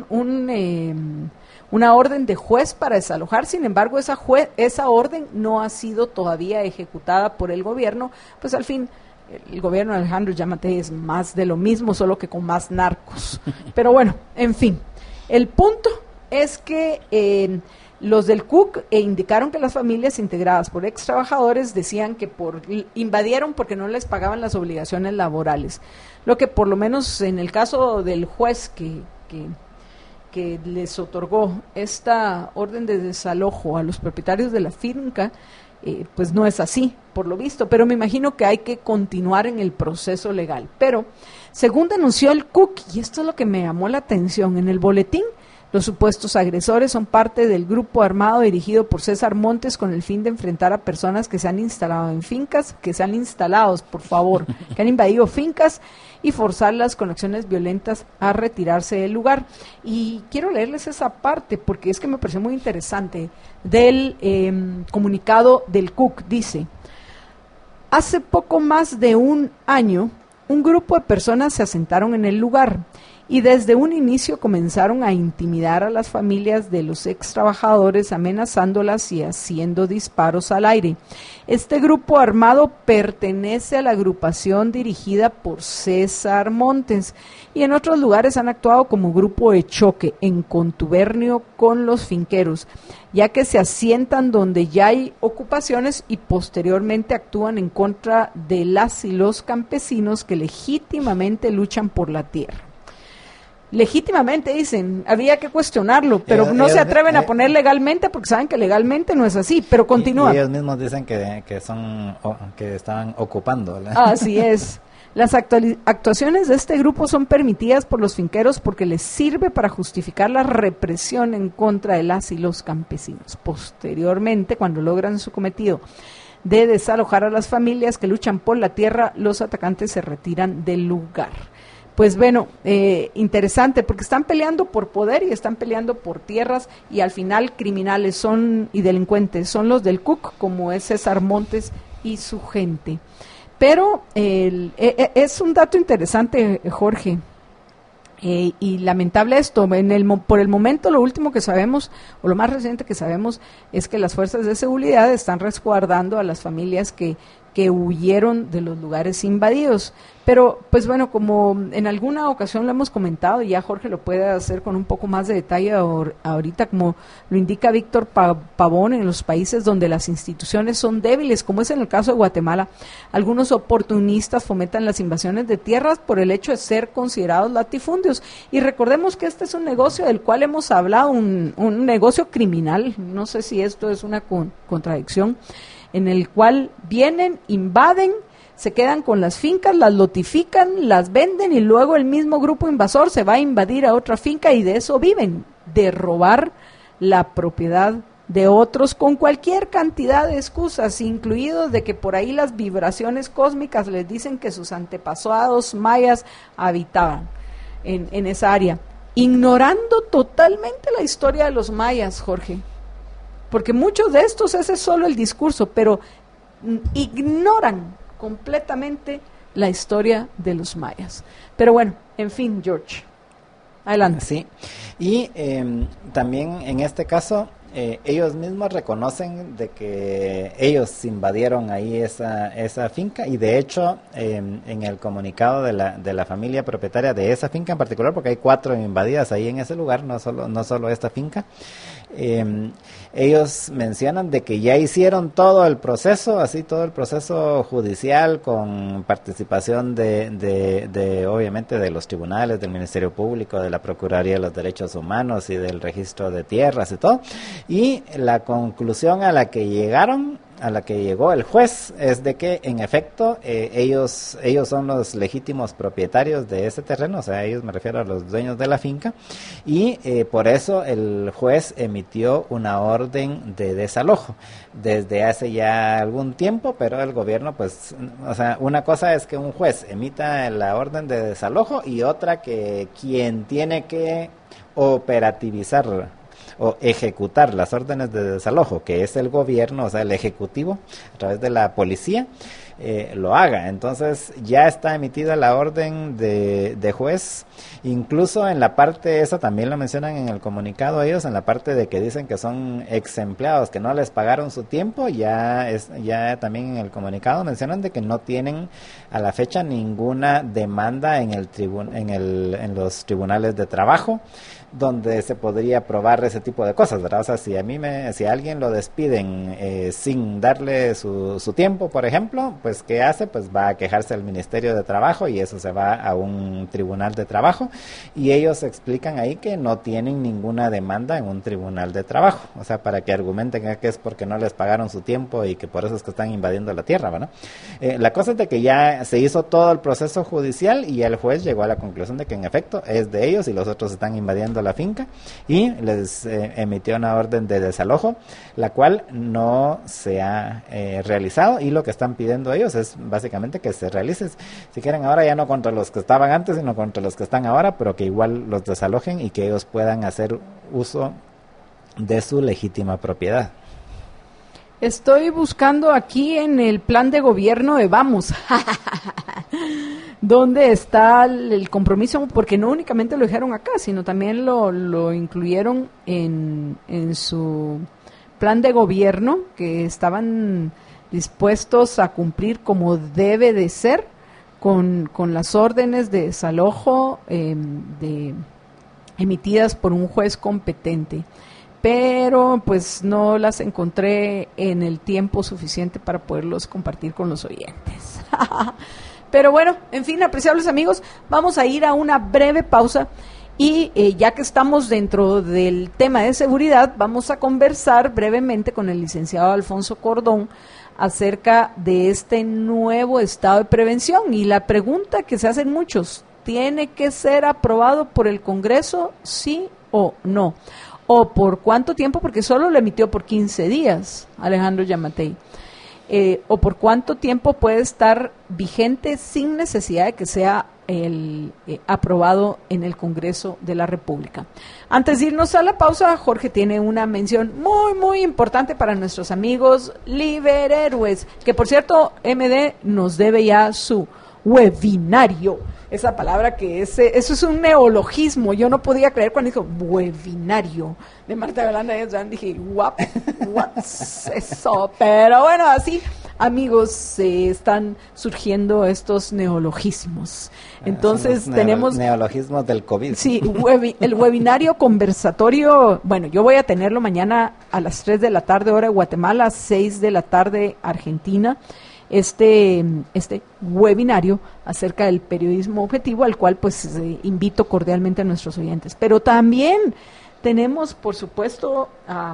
una orden de juez para desalojar. Sin embargo, esa orden no ha sido todavía ejecutada por el gobierno. Pues al fin, el gobierno de Alejandro Yamatei es más de lo mismo, solo que con más narcos. Pero bueno, en fin, el punto es que los del CUC indicaron que las familias integradas por ex trabajadores decían que invadieron porque no les pagaban las obligaciones laborales. Lo que por lo menos en el caso del juez que les otorgó esta orden de desalojo a los propietarios de la finca, pues no es así, por lo visto, pero me imagino que hay que continuar en el proceso legal. Pero, según denunció el CUC, y esto es lo que me llamó la atención, en el boletín, los supuestos agresores son parte del grupo armado dirigido por César Montes con el fin de enfrentar a personas que se han instalado en fincas, que han invadido fincas y forzarlas con acciones violentas a retirarse del lugar. Y quiero leerles esa parte porque es que me pareció muy interesante del comunicado del CUC. Dice: hace poco más de un año, un grupo de personas se asentaron en el lugar y desde un inicio comenzaron a intimidar a las familias de los ex trabajadores, amenazándolas y haciendo disparos al aire. Este grupo armado pertenece a la agrupación dirigida por César Montes y en otros lugares han actuado como grupo de choque en contubernio con los finqueros, ya que se asientan donde ya hay ocupaciones y posteriormente actúan en contra de las y los campesinos que legítimamente luchan por la tierra. Legítimamente dicen, había que cuestionarlo, pero no se atreven a poner legalmente porque saben que legalmente no es así, pero continúa. Y ellos mismos dicen que estaban ocupando, ¿verdad? Así es. Las actuaciones de este grupo son permitidas por los finqueros porque les sirve para justificar la represión en contra de las y los campesinos. Posteriormente, cuando logran su cometido de desalojar a las familias que luchan por la tierra, los atacantes se retiran del lugar. Pues bueno, interesante, porque están peleando por poder y están peleando por tierras y al final criminales y delincuentes son los del CUC, como es César Montes y su gente. Pero es un dato interesante, Jorge, y lamentable esto. Por el momento lo último que sabemos, o lo más reciente que sabemos, es que las fuerzas de seguridad están resguardando a las familias que huyeron de los lugares invadidos. Pero, pues bueno, como en alguna ocasión lo hemos comentado, y ya Jorge lo puede hacer con un poco más de detalle ahorita, como lo indica Víctor Pavón, en los países donde las instituciones son débiles, como es en el caso de Guatemala, algunos oportunistas fomentan las invasiones de tierras por el hecho de ser considerados latifundios. Y recordemos que este es un negocio del cual hemos hablado, un negocio criminal, no sé si esto es una contradicción, en el cual vienen, invaden, se quedan con las fincas, las lotifican, las venden y luego el mismo grupo invasor se va a invadir a otra finca y de eso viven, de robar la propiedad de otros con cualquier cantidad de excusas, incluidos de que por ahí las vibraciones cósmicas les dicen que sus antepasados mayas habitaban en esa área, ignorando totalmente la historia de los mayas, Jorge. Porque muchos de estos, ese es solo el discurso, pero ignoran completamente la historia de los mayas. Pero bueno, en fin, George, adelante. Sí, y también en este caso, ellos mismos reconocen de que ellos invadieron ahí esa finca y de hecho en el comunicado de la familia propietaria de esa finca en particular, porque hay 4 invadidas ahí en ese lugar, no solo esta finca, ellos mencionan de que ya hicieron todo el proceso judicial con participación de obviamente de los tribunales, del Ministerio Público, de la Procuraduría de los Derechos Humanos y del Registro de Tierras y todo, y la conclusión a la que llegaron llegó el juez es de que en efecto ellos son los legítimos propietarios de ese terreno, o sea, ellos me refiero a los dueños de la finca, y por eso el juez emitió una orden de desalojo desde hace ya algún tiempo, pero el gobierno pues, o sea, una cosa es que un juez emita la orden de desalojo y otra que quien tiene que operativizar o ejecutar las órdenes de desalojo, que es el gobierno, o sea, el ejecutivo, a través de la policía, lo haga. Entonces, ya está emitida la orden de juez, incluso en la parte, eso también lo mencionan en el comunicado ellos, en la parte de que dicen que son ex empleados, que no les pagaron su tiempo, ya también en el comunicado mencionan de que no tienen a la fecha ninguna demanda en los tribunales de trabajo, donde se podría probar ese tipo de cosas, ¿verdad? O sea, si a alguien lo despiden sin darle su tiempo, por ejemplo, pues ¿qué hace? Pues va a quejarse al Ministerio de Trabajo y eso se va a un tribunal de trabajo, y ellos explican ahí que no tienen ninguna demanda en un tribunal de trabajo, o sea, para que argumenten que es porque no les pagaron su tiempo y que por eso es que están invadiendo la tierra, ¿verdad? La cosa es de que ya se hizo todo el proceso judicial y el juez llegó a la conclusión de que en efecto es de ellos y los otros están invadiendo la finca, y les emitió una orden de desalojo, la cual no se ha realizado, y lo que están pidiendo ellos es básicamente que se realice, si quieren ahora ya no contra los que estaban antes, sino contra los que están ahora, pero que igual los desalojen y que ellos puedan hacer uso de su legítima propiedad. Estoy buscando aquí en el plan de gobierno de Vamos, donde está el compromiso, porque no únicamente lo dejaron acá, sino también lo incluyeron en su plan de gobierno, que estaban dispuestos a cumplir como debe de ser con las órdenes de desalojo emitidas por un juez competente. Pero pues no las encontré en el tiempo suficiente para poderlos compartir con los oyentes. Pero bueno, en fin, apreciables amigos, vamos a ir a una breve pausa y ya que estamos dentro del tema de seguridad, vamos a conversar brevemente con el licenciado Alfonso Cordón acerca de este nuevo estado de prevención. Y la pregunta que se hacen muchos, ¿tiene que ser aprobado por el Congreso, sí o no? ¿O por cuánto tiempo? Porque solo lo emitió por 15 días, Alejandro Yamatei. ¿O por cuánto tiempo puede estar vigente sin necesidad de que sea aprobado en el Congreso de la República? Antes de irnos a la pausa, Jorge tiene una mención muy, muy importante para nuestros amigos Liberhéroes, que por cierto, MD nos debe ya su webinario. Esa palabra que eso es un neologismo. Yo no podía creer cuando dijo webinario de Marta Yolanda. Dije, what's eso? Pero bueno, así, amigos, están surgiendo estos neologismos. Entonces tenemos neologismos del COVID. Sí, el webinario conversatorio. Bueno, yo voy a tenerlo mañana a las 3 de la tarde hora de Guatemala, 6 de la tarde Argentina. Este webinario acerca del periodismo objetivo, al cual pues invito cordialmente a nuestros oyentes. Pero también tenemos, por supuesto, a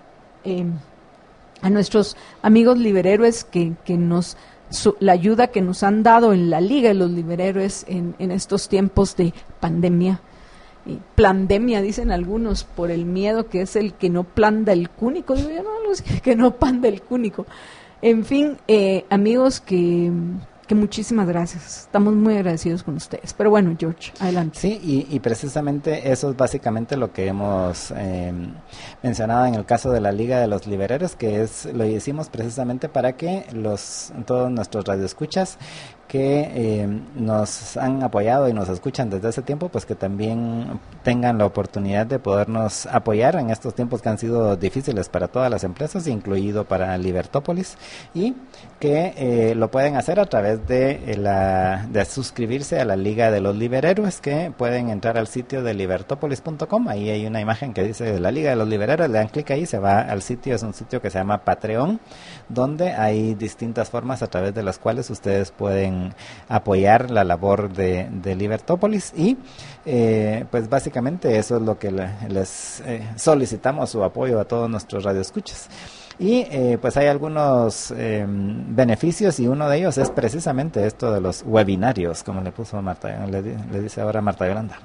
nuestros amigos liberhéroes que nos la ayuda que nos han dado en la Liga de los Liberhéroes en estos tiempos de pandemia. Plandemia, dicen algunos, por el miedo que es el que no planda el cúnico. Digo yo, no, que no panda el cúnico. En fin, amigos, que muchísimas gracias. Estamos muy agradecidos con ustedes. Pero bueno, George, adelante. Sí, y precisamente eso es básicamente lo que hemos mencionado en el caso de la Liga de los Liberhéroes, que lo hicimos precisamente para que todos nuestros radioescuchas que nos han apoyado y nos escuchan desde hace tiempo, pues que también tengan la oportunidad de podernos apoyar en estos tiempos que han sido difíciles para todas las empresas, incluido para Libertópolis, y que lo pueden hacer a través de suscribirse a la Liga de los Liberhéroes, que pueden entrar al sitio de libertópolis.com. Ahí hay una imagen que dice la Liga de los Liberhéroes, le dan clic ahí, se va al sitio, es un sitio que se llama Patreon, donde hay distintas formas a través de las cuales ustedes pueden apoyar la labor de Libertópolis, y pues básicamente eso es lo que les solicitamos, su apoyo a todos nuestros radioescuchas. Y pues hay algunos beneficios, y uno de ellos es precisamente esto de los webinarios, como le puso Marta, le dice ahora Marta Yolanda.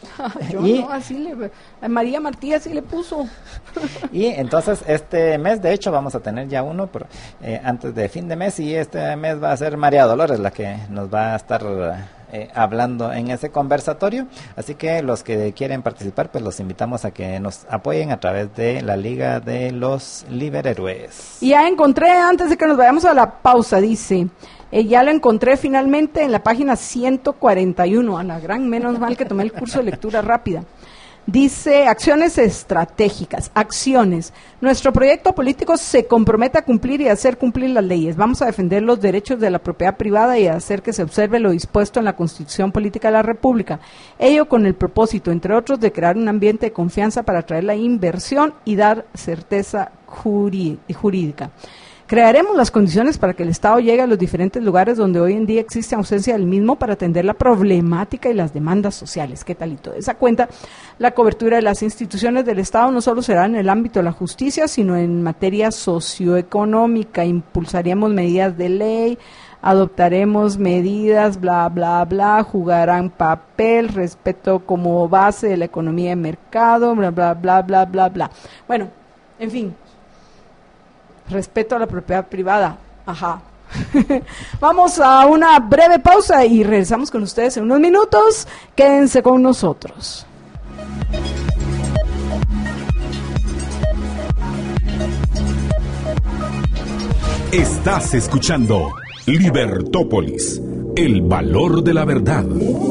María Martí así le puso. Y entonces este mes, de hecho, vamos a tener ya uno antes de fin de mes, y este mes va a ser María Dolores la que nos va a estar hablando en ese conversatorio. Así que los que quieren participar, pues los invitamos a que nos apoyen a través de la Liga de los Liberhéroes. Y ya encontré, antes de que nos vayamos a la pausa, dice... ya lo encontré finalmente en la página 141, a la gran, menos mal que tomé el curso de lectura rápida. Dice, acciones estratégicas, acciones. Nuestro proyecto político se compromete a cumplir y a hacer cumplir las leyes. Vamos a defender los derechos de la propiedad privada y a hacer que se observe lo dispuesto en la Constitución Política de la República. Ello con el propósito, entre otros, de crear un ambiente de confianza para atraer la inversión y dar certeza jurídica. Crearemos las condiciones para que el Estado llegue a los diferentes lugares donde hoy en día existe ausencia del mismo para atender la problemática y las demandas sociales. ¿Qué tal? Y todo esa cuenta, la cobertura de las instituciones del Estado no solo será en el ámbito de la justicia, sino en materia socioeconómica. Impulsaremos medidas de ley, adoptaremos medidas, bla, bla, bla, jugarán papel, respeto como base de la economía de mercado, bla, bla, bla, bla, bla, bla. Bueno, en fin. Respeto a la propiedad privada. Ajá. Vamos a una breve pausa y regresamos con ustedes en unos minutos. Quédense con nosotros. Estás escuchando Libertópolis, el valor de la verdad.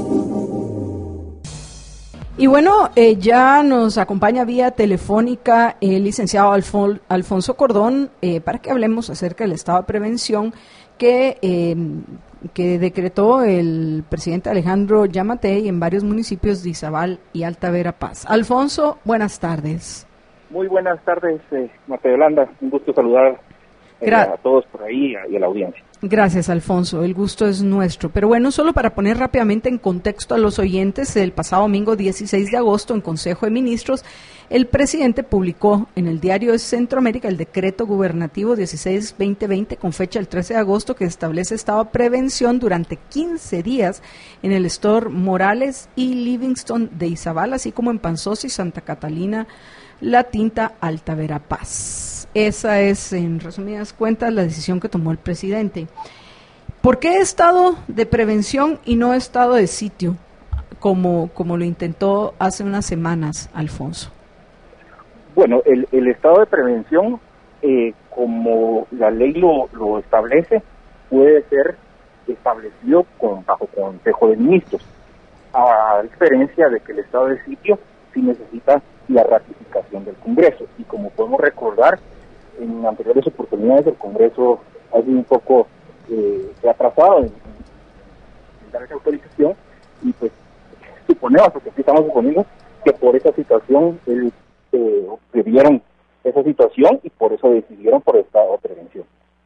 Y bueno, ya nos acompaña vía telefónica el licenciado Alfonso Cordón para que hablemos acerca del estado de prevención que decretó el presidente Alejandro Giammattei en varios municipios de Izabal y Alta Verapaz. Alfonso, buenas tardes. Muy buenas tardes, Marta Yolanda. Un gusto saludar a todos por ahí y a la audiencia. Gracias, Alfonso. El gusto es nuestro. Pero bueno, solo para poner rápidamente en contexto a los oyentes, el pasado domingo 16 de agosto, en Consejo de Ministros, el presidente publicó en el Diario de Centroamérica el decreto gubernativo 16-2020 con fecha el 13 de agosto que establece estado de prevención durante 15 días en el Store Morales y Livingston de Izabal, así como en Panzosa y Santa Catalina, La Tinta, Alta Verapaz. Esa es, en resumidas cuentas, la decisión que tomó el presidente. ¿Por qué estado de prevención y no estado de sitio, como lo intentó hace unas semanas, Alfonso? Bueno, el estado de prevención, como la ley lo establece, puede ser establecido bajo Consejo de Ministros, a diferencia de que el estado de sitio sí necesita la ratificación del Congreso. Y como podemos recordar, en anteriores oportunidades el Congreso ha sido un poco atrasado en dar esa autorización, y pues suponemos, porque aquí estamos suponiendo que por esa situación previeron esa situación y por eso decidieron por estado de prevención.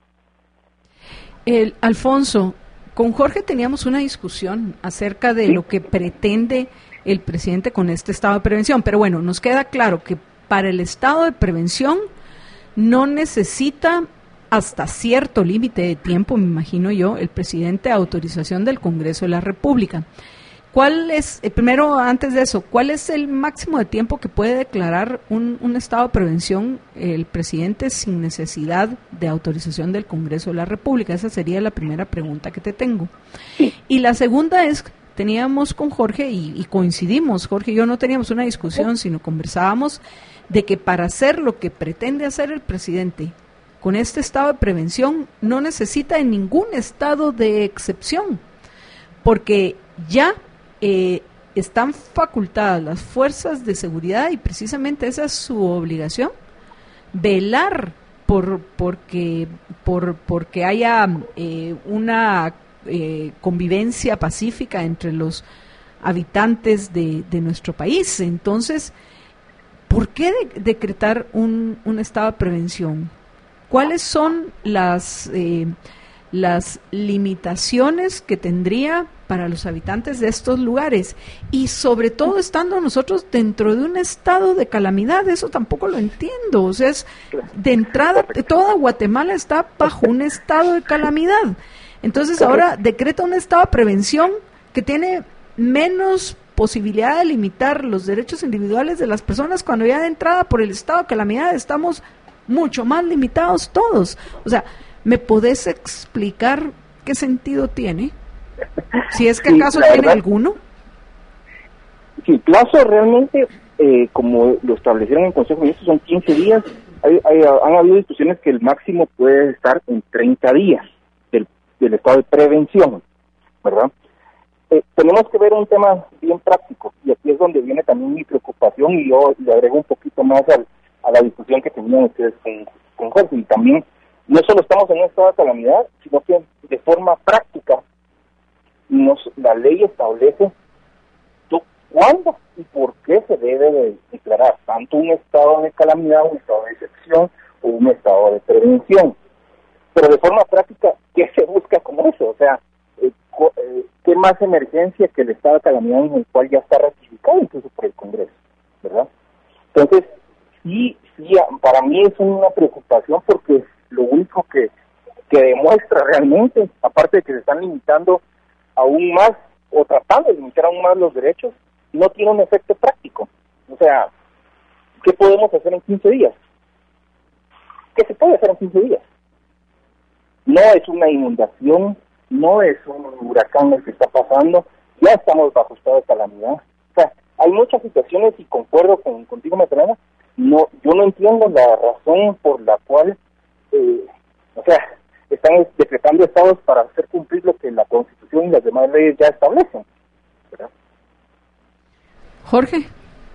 Alfonso, con Jorge teníamos una discusión acerca de lo que pretende el presidente con este estado de prevención, pero bueno, nos queda claro que para el estado de prevención no necesita hasta cierto límite de tiempo, me imagino yo, el presidente autorización del Congreso de la República. ¿Cuál es, primero, antes de eso, cuál es el máximo de tiempo que puede declarar un estado de prevención el presidente sin necesidad de autorización del Congreso de la República? Esa sería la primera pregunta que te tengo. Y la segunda es, teníamos con Jorge y coincidimos, Jorge y yo no teníamos una discusión, sino conversábamos de que para hacer lo que pretende hacer el presidente con este estado de prevención no necesita en ningún estado de excepción, porque ya están facultadas las fuerzas de seguridad y precisamente esa es su obligación, velar porque haya una convivencia pacífica entre los habitantes de nuestro país. Entonces, ¿por qué decretar un estado de prevención? ¿Cuáles son las limitaciones que tendría para los habitantes de estos lugares, y sobre todo estando nosotros dentro de un estado de calamidad. Eso tampoco lo entiendo. O sea, de entrada toda Guatemala está bajo un estado de calamidad. Entonces ahora decreta un estado de prevención que tiene menos posibilidad de limitar los derechos individuales de las personas, cuando ya de entrada por el estado de calamidad estamos mucho más limitados todos. O sea, ¿me podés explicar qué sentido tiene? Si es que acaso tiene alguno. Si el plazo realmente, como lo establecieron en el Consejo de Ministros, son 15 días. Han habido discusiones que el máximo puede estar en 30 días del estado de prevención, ¿verdad? Tenemos que ver un tema bien práctico, y aquí es donde viene también mi preocupación, y yo le agrego un poquito más a la discusión que tenían ustedes con Jorge. Y también, no solo estamos en un estado de calamidad, sino que de forma práctica la ley establece cuándo y por qué se debe de declarar tanto un estado de calamidad, un estado de excepción o un estado de prevención. Pero de forma práctica, ¿qué se busca con eso? O sea, ¿qué más emergencia que el estado de calamidad en el cual ya está ratificado incluso por el Congreso, ¿verdad? Entonces, sí, para mí es una preocupación, porque lo único que demuestra realmente, aparte de que se están limitando aún más, o tratando de limitar aún más los derechos, no tiene un efecto práctico. O sea, ¿qué podemos hacer en 15 días? ¿Qué se puede hacer en 15 días? No es una inundación, no es un huracán el que está pasando, ya estamos bajo estado de calamidad. O sea, hay muchas situaciones, y concuerdo contigo, Magdalena. Yo no entiendo la razón por la cual, están decretando estados para hacer cumplir lo que la Constitución y las demás leyes ya establecen, ¿verdad? Jorge.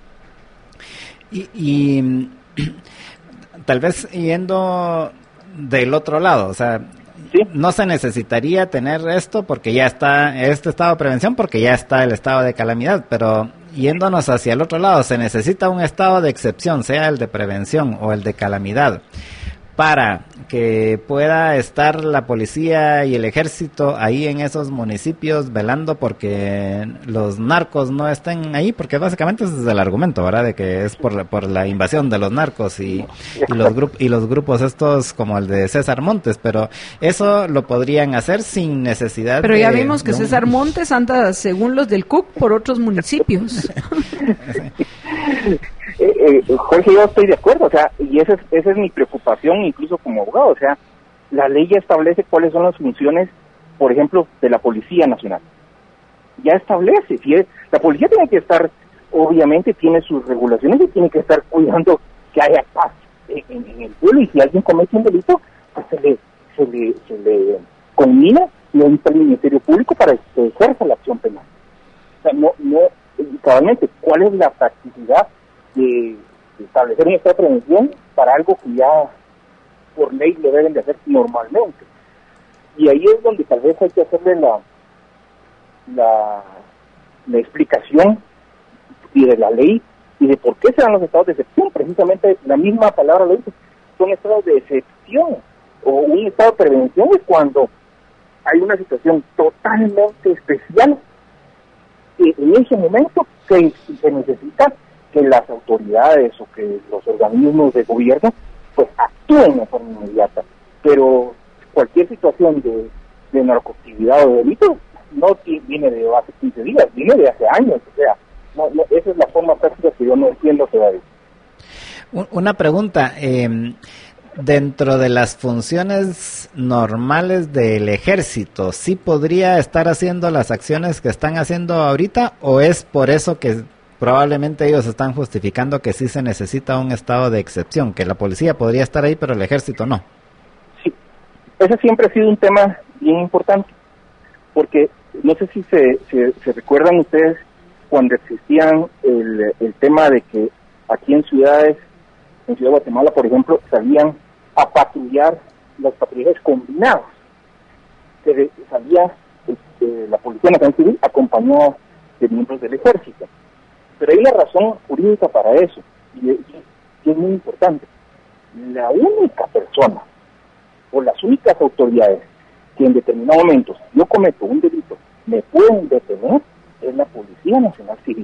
Y tal vez yendo del otro lado, o sea, ¿sí? No se necesitaría tener esto porque ya está este estado de prevención, porque ya está el estado de calamidad, pero yéndonos hacia el otro lado, se necesita un estado de excepción, sea el de prevención o el de calamidad, para que pueda estar la policía y el ejército ahí en esos municipios velando porque los narcos no estén ahí, porque básicamente ese es el argumento, ¿verdad? De que es por la invasión de los narcos y los grupos estos como el de César Montes, pero eso lo podrían hacer sin necesidad. Pero ya vimos que César Montes anda, según los del CUC, por otros municipios. Jorge, yo estoy de acuerdo, o sea, y esa es mi preocupación incluso como abogado. O sea, la ley ya establece cuáles son las funciones, por ejemplo, de la Policía Nacional. Ya establece, la policía tiene que estar, obviamente tiene sus regulaciones y tiene que estar cuidando que haya paz en el pueblo, y si alguien comete un delito, pues se le conmina y entra el Ministerio Público para que ejerza la acción penal. O sea, cabalmente, ¿cuál es la practicidad de establecer un estado de prevención para algo que ya por ley lo deben de hacer normalmente? Y ahí es donde tal vez hay que hacerle la explicación y de la ley y de por qué se dan los estados de excepción. Precisamente la misma palabra lo dice, son estados de excepción, o un estado de prevención es cuando hay una situación totalmente especial en ese momento que se necesita que las autoridades o que los organismos de gobierno pues actúen de forma inmediata. Pero cualquier situación de narcoactividad o de delito no viene de hace 15 días, viene de hace años. O sea, esa es la forma práctica que yo no entiendo todavía. Una pregunta, dentro de las funciones normales del ejército, ¿sí podría estar haciendo las acciones que están haciendo ahorita, o es por eso que probablemente ellos están justificando que sí se necesita un estado de excepción, que la policía podría estar ahí pero el ejército no? Sí, ese siempre ha sido un tema bien importante, porque no sé si se recuerdan ustedes cuando existían el tema de que aquí en Ciudad de Guatemala, por ejemplo, salían a patrullar los patrullajes combinados, que salía la Policía Nacional Civil acompañada de miembros del ejército. Pero hay una razón jurídica para eso, y es muy importante. La única persona, o las únicas autoridades, que en determinados momentos yo cometo un delito me pueden detener es la Policía Nacional Civil.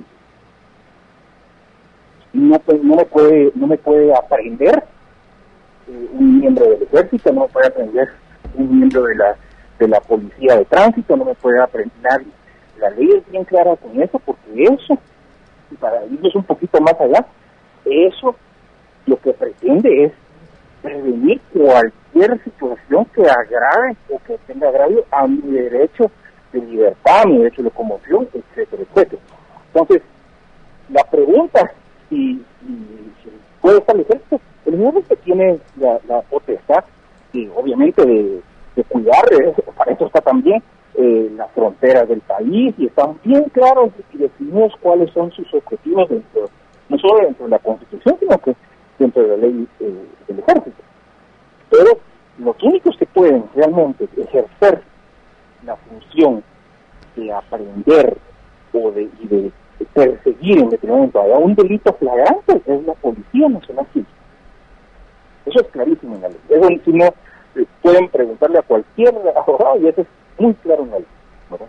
No me puede aprender un miembro del Ejército, no me puede aprender un miembro de la Policía de Tránsito, no me puede aprender nadie. La ley es bien clara con eso, porque eso, y para irnos un poquito más allá, eso lo que pretende es prevenir cualquier situación que agrave o que tenga agravio a mi derecho de libertad, a mi derecho de locomoción, etcétera, etcétera. Entonces, la pregunta si puede establecerse, el ejército tiene la potestad, y obviamente de cuidar, para eso está también las fronteras del país, y están bien claros y definidos cuáles son sus objetivos no solo dentro de la Constitución, sino que dentro de la ley del ejército. Pero los únicos que pueden realmente ejercer la función de aprender o de perseguir en determinado momento a un delito flagrante es la Policía Nacional Civil. Eso es clarísimo en la ley. Eso, si no, pueden preguntarle a cualquier abogado y eso es muy claro en la ley, ¿verdad?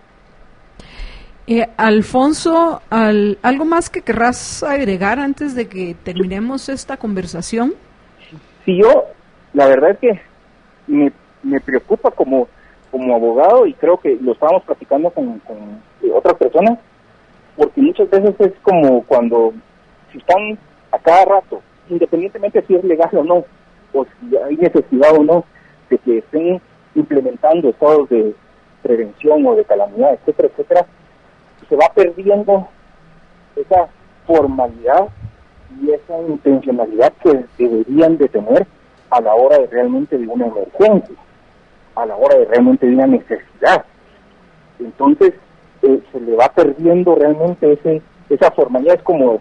Alfonso, ¿algo más que querrás agregar antes de que terminemos esta conversación? Sí, yo, la verdad es que me preocupa como abogado, y creo que lo estábamos platicando con otras personas, porque muchas veces es como cuando, si están a cada rato, independientemente si es legal o no, o si hay necesidad o no, de que estén implementando estados de prevención o de calamidad, etcétera, etcétera, se va perdiendo esa formalidad y esa intencionalidad que deberían de tener a la hora de realmente de una emergencia, a la hora de realmente de una necesidad. Entonces se le va perdiendo realmente esa formalidad. Es como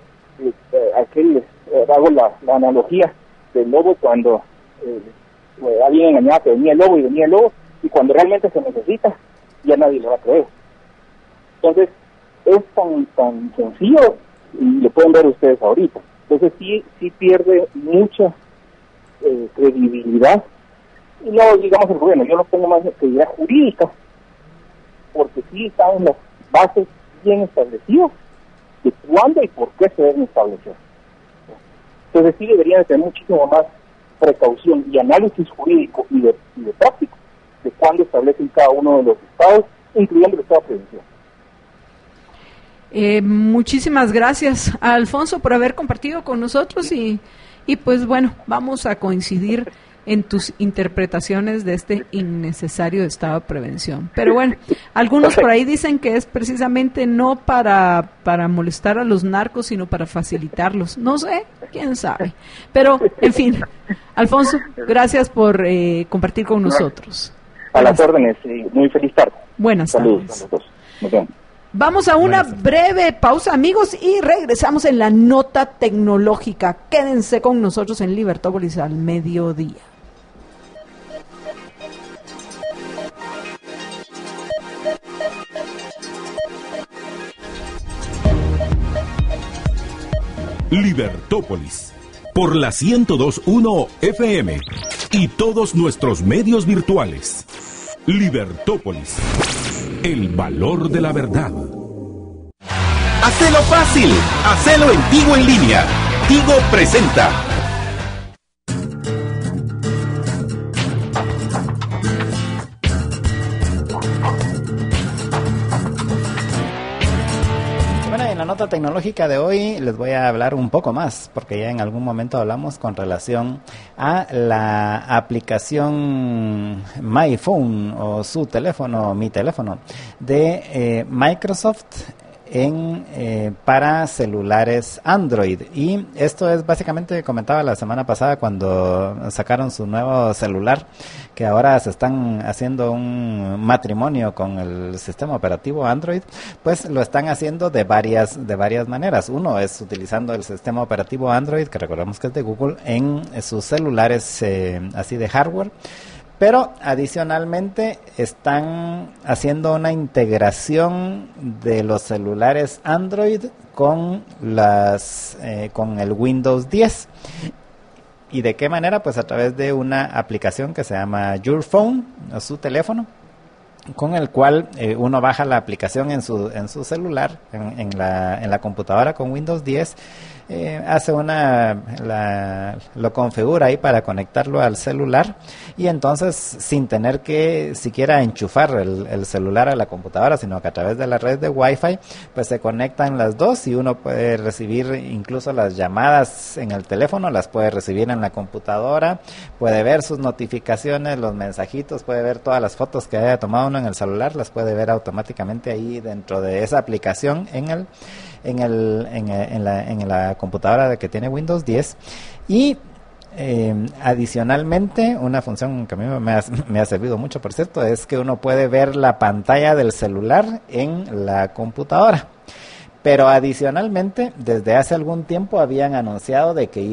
hago la analogía del lobo cuando alguien engañaba que venía el lobo, y cuando realmente se necesita ya nadie le va a creer. Entonces es tan sencillo, y lo pueden ver ustedes ahorita. Entonces sí pierde mucha credibilidad, y luego digamos el gobierno, yo lo pongo más de credibilidad jurídica, porque sí están las bases bien establecidas de cuándo y por qué se deben establecer. Entonces sí deberían de tener muchísimo más precaución y análisis jurídico y de práctico de cuándo establecen cada uno de los estados, incluyendo el estado de prevención. Muchísimas gracias a Alfonso por haber compartido con nosotros, y pues bueno, vamos a coincidir en tus interpretaciones de este innecesario estado de prevención. Pero bueno, algunos por ahí dicen que es precisamente no para molestar a los narcos, sino para facilitarlos. No sé, quién sabe. Pero, en fin, Alfonso, gracias por compartir con nosotros. A las órdenes, muy feliz tarde. Buenas Saludos tardes. a los dos. Nos vemos. Vamos a una breve pausa, amigos, y regresamos en la nota tecnológica. Quédense con nosotros en Libertópolis al mediodía. Libertópolis, por la 102.1 FM y todos nuestros medios virtuales. Libertópolis, el valor de la verdad. Hacelo fácil, hacelo en Tigo en línea. Tigo presenta. En la nota tecnológica de hoy les voy a hablar un poco más, porque ya en algún momento hablamos con relación a la aplicación My Phone o su teléfono, mi teléfono, de Microsoft para celulares Android. Y esto es básicamente, comentaba la semana pasada cuando sacaron su nuevo celular, que ahora se están haciendo un matrimonio con el sistema operativo Android. Pues lo están haciendo de varias maneras. Uno es utilizando el sistema operativo Android, que recordamos que es de Google, en sus celulares así de hardware. Pero adicionalmente están haciendo una integración de los celulares Android con con el Windows 10. ¿Y de qué manera? Pues a través de una aplicación que se llama Your Phone, o su teléfono, con el cual uno baja la aplicación en su celular, en la computadora con Windows 10, hace lo configura ahí para conectarlo al celular, y entonces sin tener que siquiera enchufar el celular a la computadora, sino que a través de la red de Wi-Fi, pues se conectan las dos y uno puede recibir incluso las llamadas en el teléfono, las puede recibir en la computadora, puede ver sus notificaciones, los mensajitos, puede ver todas las fotos que haya tomado uno en el celular, las puede ver automáticamente ahí dentro de esa aplicación en la computadora que tiene Windows 10. Y adicionalmente, una función que a mí me ha servido mucho, por cierto, es que uno puede ver la pantalla del celular en la computadora. Pero adicionalmente, desde hace algún tiempo habían anunciado de que se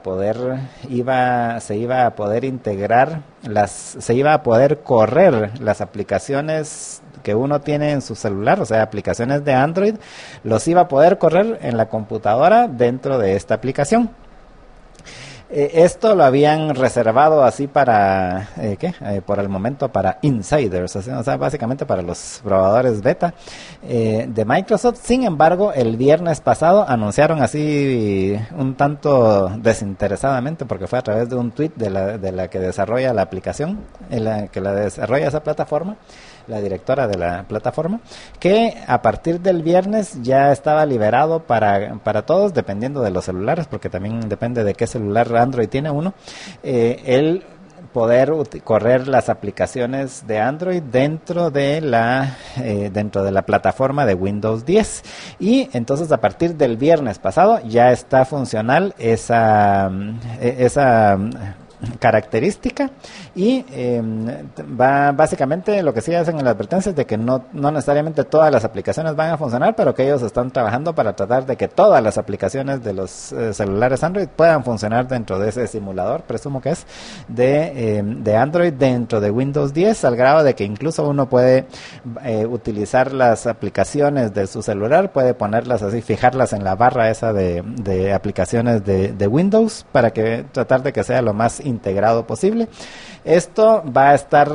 iba a poder integrar se iba a poder correr las aplicaciones que uno tiene en su celular, o sea, aplicaciones de Android, los iba a poder correr en la computadora dentro de esta aplicación. Esto lo habían reservado así para, por el momento para insiders, o sea, básicamente para los probadores beta de Microsoft. Sin embargo, el viernes pasado anunciaron así un tanto desinteresadamente, porque fue a través de un tweet de la que desarrolla la aplicación, que la desarrolla esa plataforma, la directora de la plataforma, que a partir del viernes ya estaba liberado para todos, dependiendo de los celulares, porque también depende de qué celular Android tiene uno, el poder correr las aplicaciones de Android dentro de la plataforma de Windows 10. Y entonces a partir del viernes pasado ya está funcional esa característica, y básicamente lo que sí hacen en la advertencia es de que no necesariamente todas las aplicaciones van a funcionar, pero que ellos están trabajando para tratar de que todas las aplicaciones de los celulares Android puedan funcionar dentro de ese simulador, presumo que es de Android dentro de Windows 10, al grado de que incluso uno puede utilizar las aplicaciones de su celular, puede ponerlas así, fijarlas en la barra esa de aplicaciones de Windows, para que tratar de que sea lo más integrado posible. Esto va a estar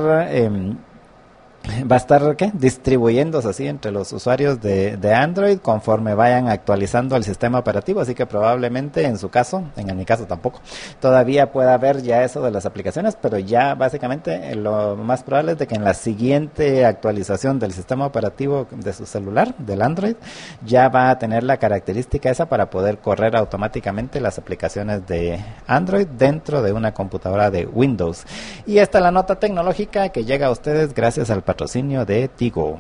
distribuyéndose así entre los usuarios de Android conforme vayan actualizando el sistema operativo, así que probablemente en mi caso tampoco, todavía pueda haber ya eso de las aplicaciones, pero ya básicamente lo más probable es de que en la siguiente actualización del sistema operativo de su celular, del Android, ya va a tener la característica esa para poder correr automáticamente las aplicaciones de Android dentro de una computadora de Windows. Y esta es la nota tecnológica que llega a ustedes gracias al patrocinio de Tigo.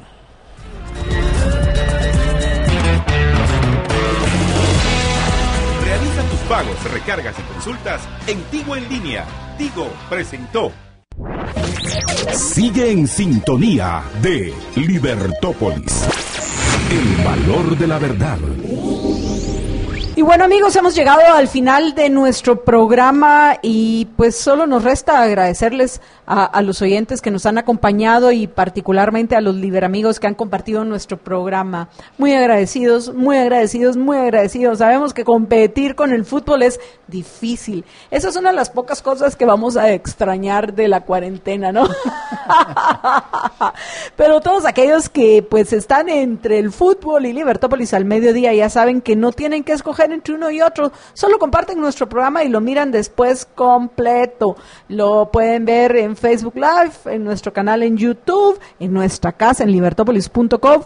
Realiza tus pagos, recargas y consultas en Tigo en línea. Tigo presentó. Sigue en sintonía de Libertópolis. El valor de la verdad. Y bueno, amigos, hemos llegado al final de nuestro programa y pues solo nos resta agradecerles a los oyentes que nos han acompañado y particularmente a los liberamigos que han compartido nuestro programa. Muy agradecidos, muy agradecidos, muy agradecidos. Sabemos que competir con el fútbol es difícil. Esa es una de las pocas cosas que vamos a extrañar de la cuarentena, ¿no? Pero todos aquellos que pues están entre el fútbol y Libertópolis al mediodía ya saben que no tienen que escoger entre uno y otro, solo comparten nuestro programa y lo miran después completo. Lo pueden ver en Facebook Live, en nuestro canal en YouTube, en nuestra casa en libertopolis.com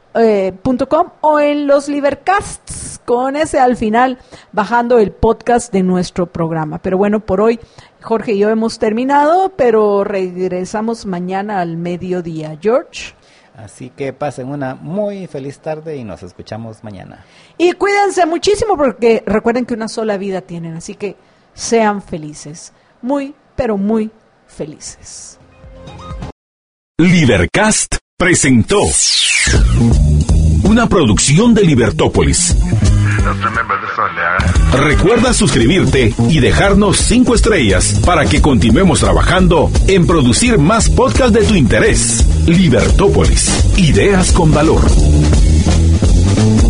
o en los Libercasts, con ese al final, bajando el podcast de nuestro programa. Pero bueno, por hoy Jorge y yo hemos terminado, pero regresamos mañana al mediodía. George. Así que pasen una muy feliz tarde y nos escuchamos mañana. Y cuídense muchísimo porque recuerden que una sola vida tienen, así que sean felices. Muy, pero muy felices. Libercast presentó una producción de Libertópolis. Recuerda suscribirte y dejarnos 5 estrellas para que continuemos trabajando en producir más podcasts de tu interés. Libertópolis, ideas con valor.